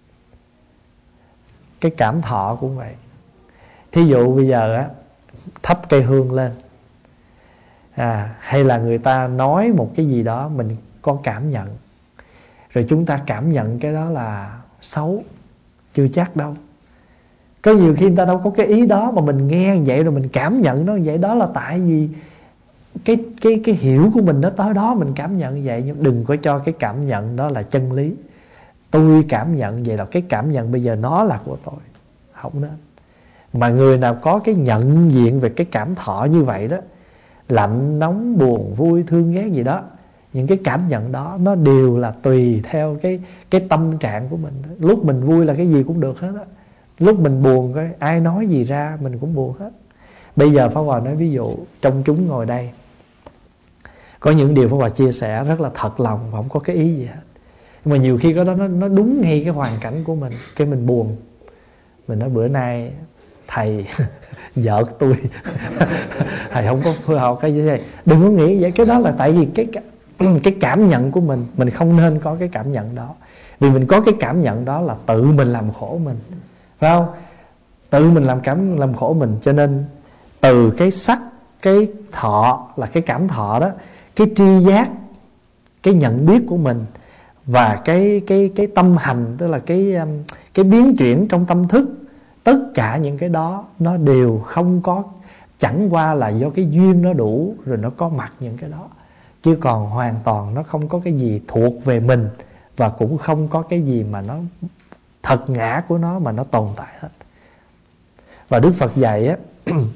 Cái cảm thọ cũng vậy. Thí dụ bây giờ á, thắp cây hương lên, à, hay là người ta nói một cái gì đó mình có cảm nhận, rồi chúng ta cảm nhận cái đó là xấu, chưa chắc đâu. Có nhiều khi người ta đâu có cái ý đó, mà mình nghe vậy rồi mình cảm nhận nó vậy. Đó là tại vì cái cái cái hiểu của mình nó tới đó, mình cảm nhận vậy. Nhưng đừng có cho cái cảm nhận đó là chân lý. Tôi cảm nhận vậy là cái cảm nhận bây giờ nó là của tôi, không nên. Mà người nào có cái nhận diện về cái cảm thọ như vậy đó, lạnh, nóng, buồn, vui, thương, ghét gì đó, những cái cảm nhận đó nó đều là tùy theo cái cái tâm trạng của mình. Lúc mình vui là cái gì cũng được hết á. Lúc mình buồn, cái ai nói gì ra mình cũng buồn hết. Bây giờ Pháp Hòa nói ví dụ, trong chúng ngồi đây có những điều Pháp Hòa chia sẻ rất là thật lòng, không có cái ý gì hết. Nhưng mà nhiều khi cái đó nó, nó đúng ngay cái hoàn cảnh của mình, cái mình buồn. Mình nói bữa nay thầy vợ tôi thầy không có phù hợp cái gì vậy. Đừng có nghĩ vậy. Cái đó là tại vì cái cái cảm nhận của mình. Mình không nên có cái cảm nhận đó. Vì mình có cái cảm nhận đó là tự mình làm khổ mình, phải không? Tự mình làm cảm làm khổ mình. Cho nên từ cái sắc, cái thọ là cái cảm thọ đó, cái tri giác, cái nhận biết của mình, và cái cái cái tâm hành, tức là cái cái biến chuyển trong tâm thức, tất cả những cái đó nó đều không có, chẳng qua là do cái duyên nó đủ rồi nó có mặt những cái đó, chứ còn hoàn toàn nó không có cái gì thuộc về mình, và cũng không có cái gì mà nó thật ngã của nó mà nó tồn tại hết. Và Đức Phật dạy á,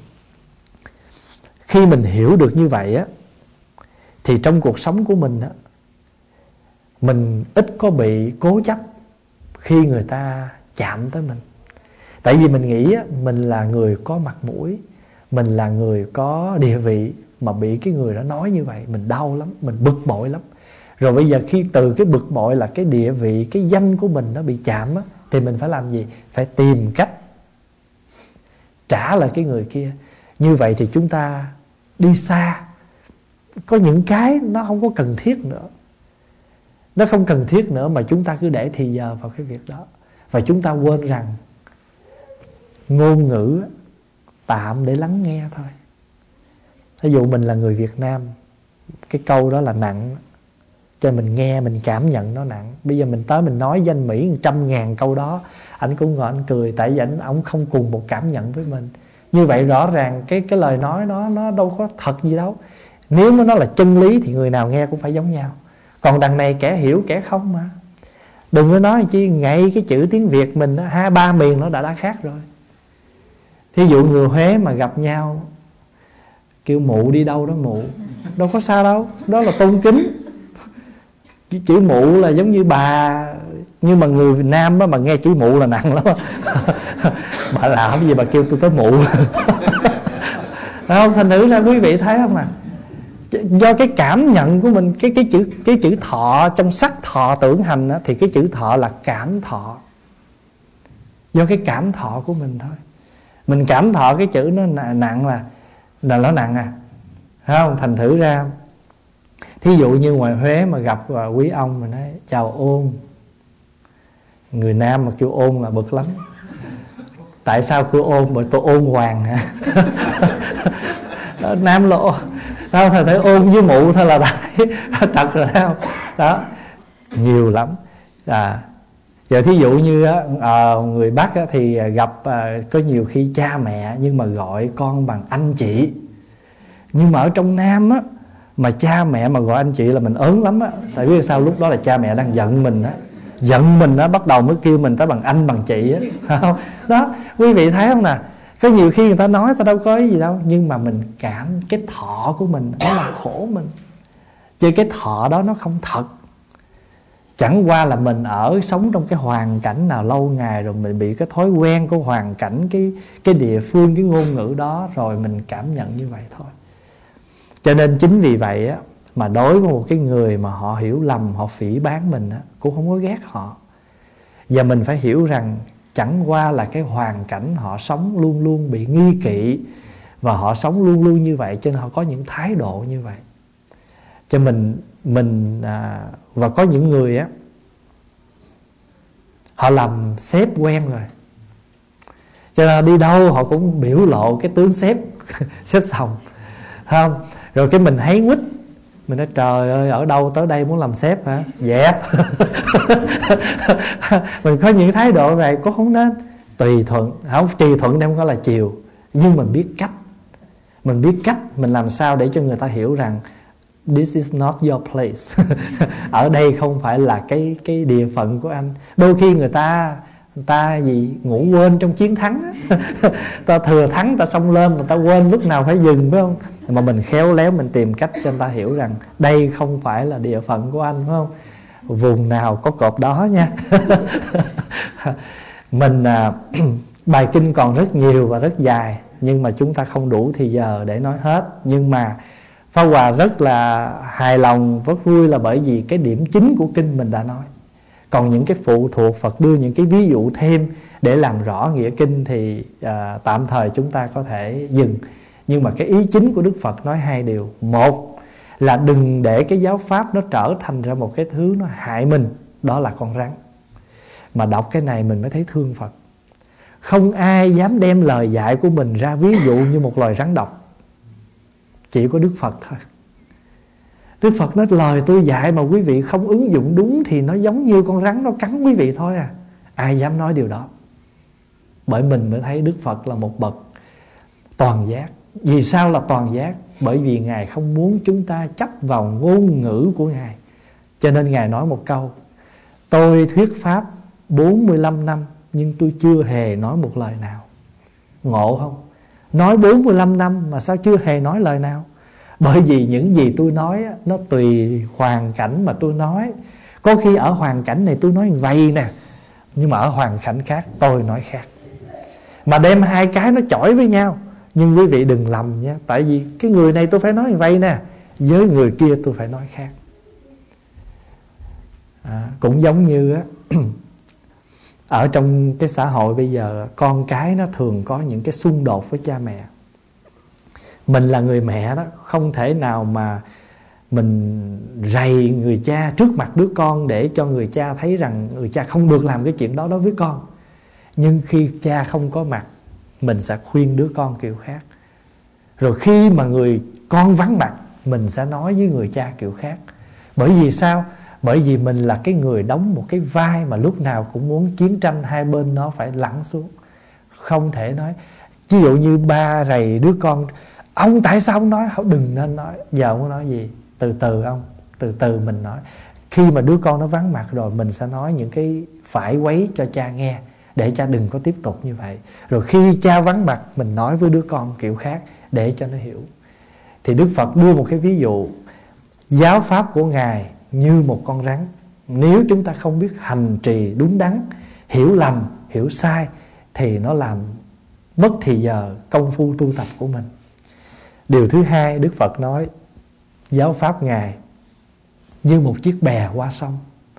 khi mình hiểu được như vậy á, thì trong cuộc sống của mình á, mình ít có bị cố chấp khi người ta chạm tới mình. Tại vì mình nghĩ á, mình là người có mặt mũi, mình là người có địa vị, mà bị cái người đó nói như vậy mình đau lắm, mình bực bội lắm. Rồi bây giờ khi từ cái bực bội là cái địa vị, cái danh của mình nó bị chạm á, thì mình phải làm gì? Phải tìm cách trả lại cái người kia. Như vậy thì chúng ta đi xa. Có những cái nó không có cần thiết nữa, nó không cần thiết nữa, mà chúng ta cứ để thì giờ vào cái việc đó. Và chúng ta quên rằng ngôn ngữ tạm để lắng nghe thôi. Ví dụ mình là người Việt Nam, cái câu đó là nặng, cho mình nghe mình cảm nhận nó nặng. Bây giờ mình tới mình nói danh Mỹ một trăm ngàn câu đó, anh cũng ngồi anh cười, tại vì anh ông không cùng một cảm nhận với mình. Như vậy rõ ràng cái cái lời nói nó nó đâu có thật gì đâu. Nếu nó là chân lý thì người nào nghe cũng phải giống nhau. Còn đằng này kẻ hiểu kẻ không mà. Đừng có nói chi ngay cái chữ tiếng Việt mình đó, hai ba miền nó đã đã khác rồi. Thí dụ người Huế mà gặp nhau kêu mụ đi đâu đó mụ, đâu có sao đâu, đó là tôn kính. Chữ mụ là giống như bà Nhưng mà người Việt Nam á, mà nghe chữ mụ là nặng lắm. Bà làm gì bà kêu tôi tới mụ. Không, thành thử ra quý vị thấy không nè, do cái cảm nhận của mình, cái cái chữ cái chữ thọ trong sắc thọ tưởng hành á, thì cái chữ thọ là cảm thọ. Do cái cảm thọ của mình thôi. Mình cảm thọ cái chữ nó nặng là là nó nặng à, thấy không? Thành thử ra thí dụ như ngoài Huế mà gặp quý ông mình nói chào ôn, người Nam mà kêu ôn là bực lắm. Tại sao kêu ôn? Bởi tôi ôn hoàng hả? Nam lộ đâu, thầy thấy ôn với mụ thôi là đại trật rồi, thấy không? Đó, nhiều lắm. À, giờ thí dụ như á, à, người Bắc á, thì gặp à, có nhiều khi cha mẹ nhưng mà gọi con bằng anh chị. Nhưng mà ở trong Nam á, mà cha mẹ mà gọi anh chị là mình ớn lắm á. Tại vì sao? Lúc đó là cha mẹ đang giận mình á, giận mình á, bắt đầu mới kêu mình tới bằng anh bằng chị á, không? Đó, quý vị thấy không nè, có nhiều khi người ta nói ta đâu có cái gì đâu, nhưng mà mình cảm cái thọ của mình nó làm khổ mình, chứ cái thọ đó nó không thật. Chẳng qua là mình ở sống trong cái hoàn cảnh nào lâu ngày rồi, mình bị cái thói quen của hoàn cảnh, cái cái địa phương, cái ngôn ngữ đó, rồi mình cảm nhận như vậy thôi. Cho nên chính vì vậy á, mà đối với một cái người mà họ hiểu lầm, họ phỉ báng mình á, cũng không có ghét họ. Và mình phải hiểu rằng chẳng qua là cái hoàn cảnh họ sống luôn luôn bị nghi kỵ, và họ sống luôn luôn như vậy, cho nên họ có những thái độ như vậy. Cho mình mình à, và có những người á, họ làm sếp quen rồi, cho nên đi đâu họ cũng biểu lộ cái tướng sếp sếp sòng, không? Rồi cái mình thấy quýt, mình nói trời ơi, ở đâu tới đây muốn làm sếp hả? Dẹp. Mình có những thái độ này cũng không nên. Tùy thuận, không tùy thuận đem có là chiều, nhưng mình biết cách. Mình biết cách mình làm sao để cho người ta hiểu rằng this is not your place. Ở đây không phải là cái cái địa phận của anh. Đôi khi người ta người ta gì ngủ quên trong chiến thắng á. Ta thừa thắng ta xông lên mà ta quên lúc nào phải dừng, phải không? Mà mình khéo léo mình tìm cách cho người ta hiểu rằng đây không phải là địa phận của anh, phải không? Vùng nào có cột đó nha. Mình à, bài kinh còn rất nhiều và rất dài, nhưng mà chúng ta không đủ thì giờ để nói hết. Nhưng mà Pháp Hòa rất là hài lòng, rất vui là bởi vì cái điểm chính của kinh mình đã nói. Còn những cái phụ thuộc Phật đưa những cái ví dụ thêm để làm rõ nghĩa kinh thì à, tạm thời chúng ta có thể dừng. Nhưng mà cái ý chính của Đức Phật nói hai điều. Một là đừng để cái giáo pháp nó trở thành ra một cái thứ nó hại mình, đó là con rắn. Mà đọc cái này mình mới thấy thương Phật. Không ai dám đem lời dạy của mình ra ví dụ như một loài rắn độc, chỉ có Đức Phật thôi. Đức Phật nói lời tôi dạy mà quý vị không ứng dụng đúng thì nó giống như con rắn nó cắn quý vị thôi à. Ai dám nói điều đó? Bởi mình mới thấy Đức Phật là một bậc toàn giác. Vì sao là toàn giác? Bởi vì Ngài không muốn chúng ta chấp vào ngôn ngữ của Ngài. Cho nên Ngài nói một câu: tôi thuyết pháp bốn mươi lăm năm nhưng tôi chưa hề nói một lời nào. Ngộ không? Nói bốn mươi lăm năm mà sao chưa hề nói lời nào? Bởi vì những gì tôi nói nó tùy hoàn cảnh mà tôi nói. Có khi ở hoàn cảnh này tôi nói vậy nè, nhưng mà ở hoàn cảnh khác tôi nói khác. Mà đem hai cái nó chọi với nhau. Nhưng quý vị đừng lầm nha. Tại vì cái người này tôi phải nói vậy nè, với người kia tôi phải nói khác. à, Cũng giống như á, ở trong cái xã hội bây giờ, con cái nó thường có những cái xung đột với cha mẹ. Mình là người mẹ đó, không thể nào mà mình rầy người cha trước mặt đứa con để cho người cha thấy rằng người cha không được làm cái chuyện đó đối với con. Nhưng khi cha không có mặt, mình sẽ khuyên đứa con kiểu khác. Rồi khi mà người con vắng mặt, mình sẽ nói với người cha kiểu khác. Bởi vì sao? Bởi vì mình là cái người đóng một cái vai mà lúc nào cũng muốn chiến tranh hai bên nó phải lắng xuống. Không thể nói. Ví dụ như ba rầy đứa con: ông tại sao ông nói? Không, đừng nên nói. Giờ ông có nói gì? Từ từ ông, từ từ mình nói. Khi mà đứa con nó vắng mặt rồi, mình sẽ nói những cái phải quấy cho cha nghe, để cha đừng có tiếp tục như vậy. Rồi khi cha vắng mặt, mình nói với đứa con kiểu khác để cho nó hiểu. Thì Đức Phật đưa một cái ví dụ: giáo pháp của Ngài như một con rắn Nếu chúng ta không biết hành trì đúng đắn, hiểu lầm, hiểu sai, thì nó làm mất thì giờ công phu tu tập của mình. Điều thứ hai, Đức Phật nói giáo pháp Ngài như một chiếc bè qua sông.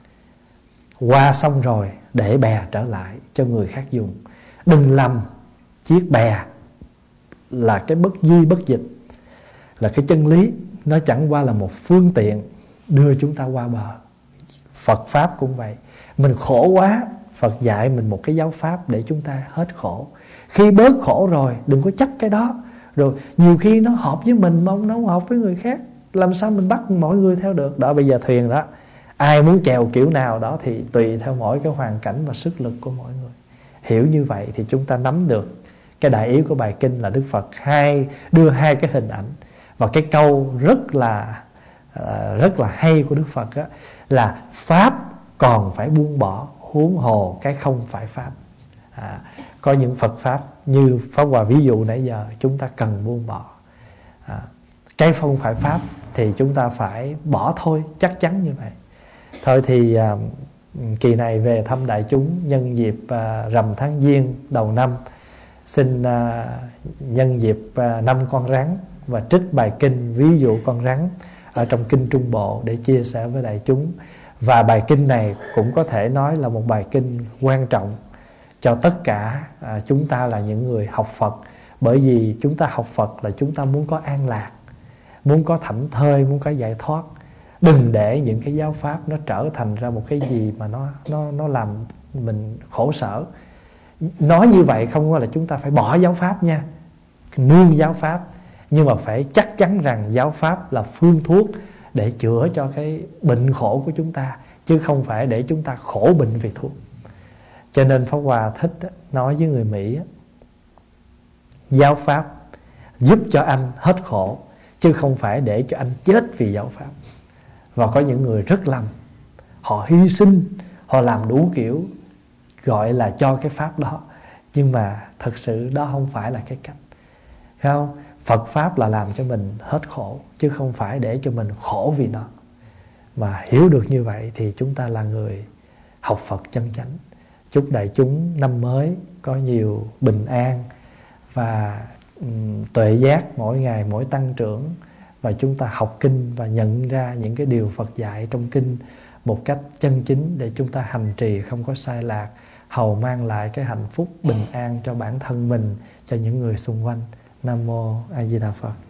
Qua sông rồi để bè trở lại cho người khác dùng. Đừng lầm chiếc bè là cái bất di bất dịch, là cái chân lý. Nó chẳng qua là một phương tiện đưa chúng ta qua bờ. Phật Pháp cũng vậy. Mình khổ quá, Phật dạy mình một cái giáo pháp để chúng ta hết khổ. Khi bớt khổ rồi, đừng có chấp cái đó. Rồi nhiều khi nó hợp với mình mà nó không hợp với người khác, làm sao mình bắt mọi người theo được. Đó, bây giờ thuyền đó, ai muốn chèo kiểu nào đó thì tùy theo mỗi cái hoàn cảnh và sức lực của mỗi người. Hiểu như vậy thì chúng ta nắm được cái đại ý của bài kinh là Đức Phật hai đưa hai cái hình ảnh. Và cái câu rất là uh, rất là hay của Đức Phật đó, là pháp còn phải buông bỏ, huống hồ cái không phải pháp. à, Có những Phật pháp như Pháp Hòa ví dụ nãy giờ, chúng ta cần buông bỏ. à, Cái không phải pháp thì chúng ta phải bỏ thôi, chắc chắn như vậy. Thôi thì uh, kỳ này về thăm đại chúng nhân dịp uh, rằm tháng Giêng đầu năm, xin uh, nhân dịp uh, năm con rắn và trích bài kinh ví dụ con rắn ở trong kinh Trung Bộ để chia sẻ với đại chúng. Và bài kinh này cũng có thể nói là một bài kinh quan trọng cho tất cả à, chúng ta là những người học Phật. Bởi vì chúng ta học Phật là chúng ta muốn có an lạc, muốn có thảnh thơi, muốn có giải thoát. Đừng để những cái giáo pháp nó trở thành ra một cái gì mà nó, nó, nó làm mình khổ sở. Nói như vậy không có là chúng ta phải bỏ giáo pháp nha, nương giáo pháp. Nhưng mà phải chắc chắn rằng giáo pháp là phương thuốc để chữa cho cái bệnh khổ của chúng ta, chứ không phải để chúng ta khổ bệnh vì thuốc. Cho nên Pháp Hòa thích nói với người Mỹ, giáo pháp giúp cho anh hết khổ, chứ không phải để cho anh chết vì giáo pháp. Và có những người rất lầm, họ hy sinh, họ làm đủ kiểu gọi là cho cái pháp đó, nhưng mà thật sự đó không phải là cái cách. Thấy không? Phật Pháp là làm cho mình hết khổ, chứ không phải để cho mình khổ vì nó. Mà hiểu được như vậy thì chúng ta là người học Phật chân chánh. Chúc đại chúng năm mới có nhiều bình an và um, tuệ giác mỗi ngày mỗi tăng trưởng. Và chúng ta học kinh và nhận ra những cái điều Phật dạy trong kinh một cách chân chính để chúng ta hành trì không có sai lạc, hầu mang lại cái hạnh phúc bình an cho bản thân mình, cho những người xung quanh. Nam Mô A Di Đà Phật.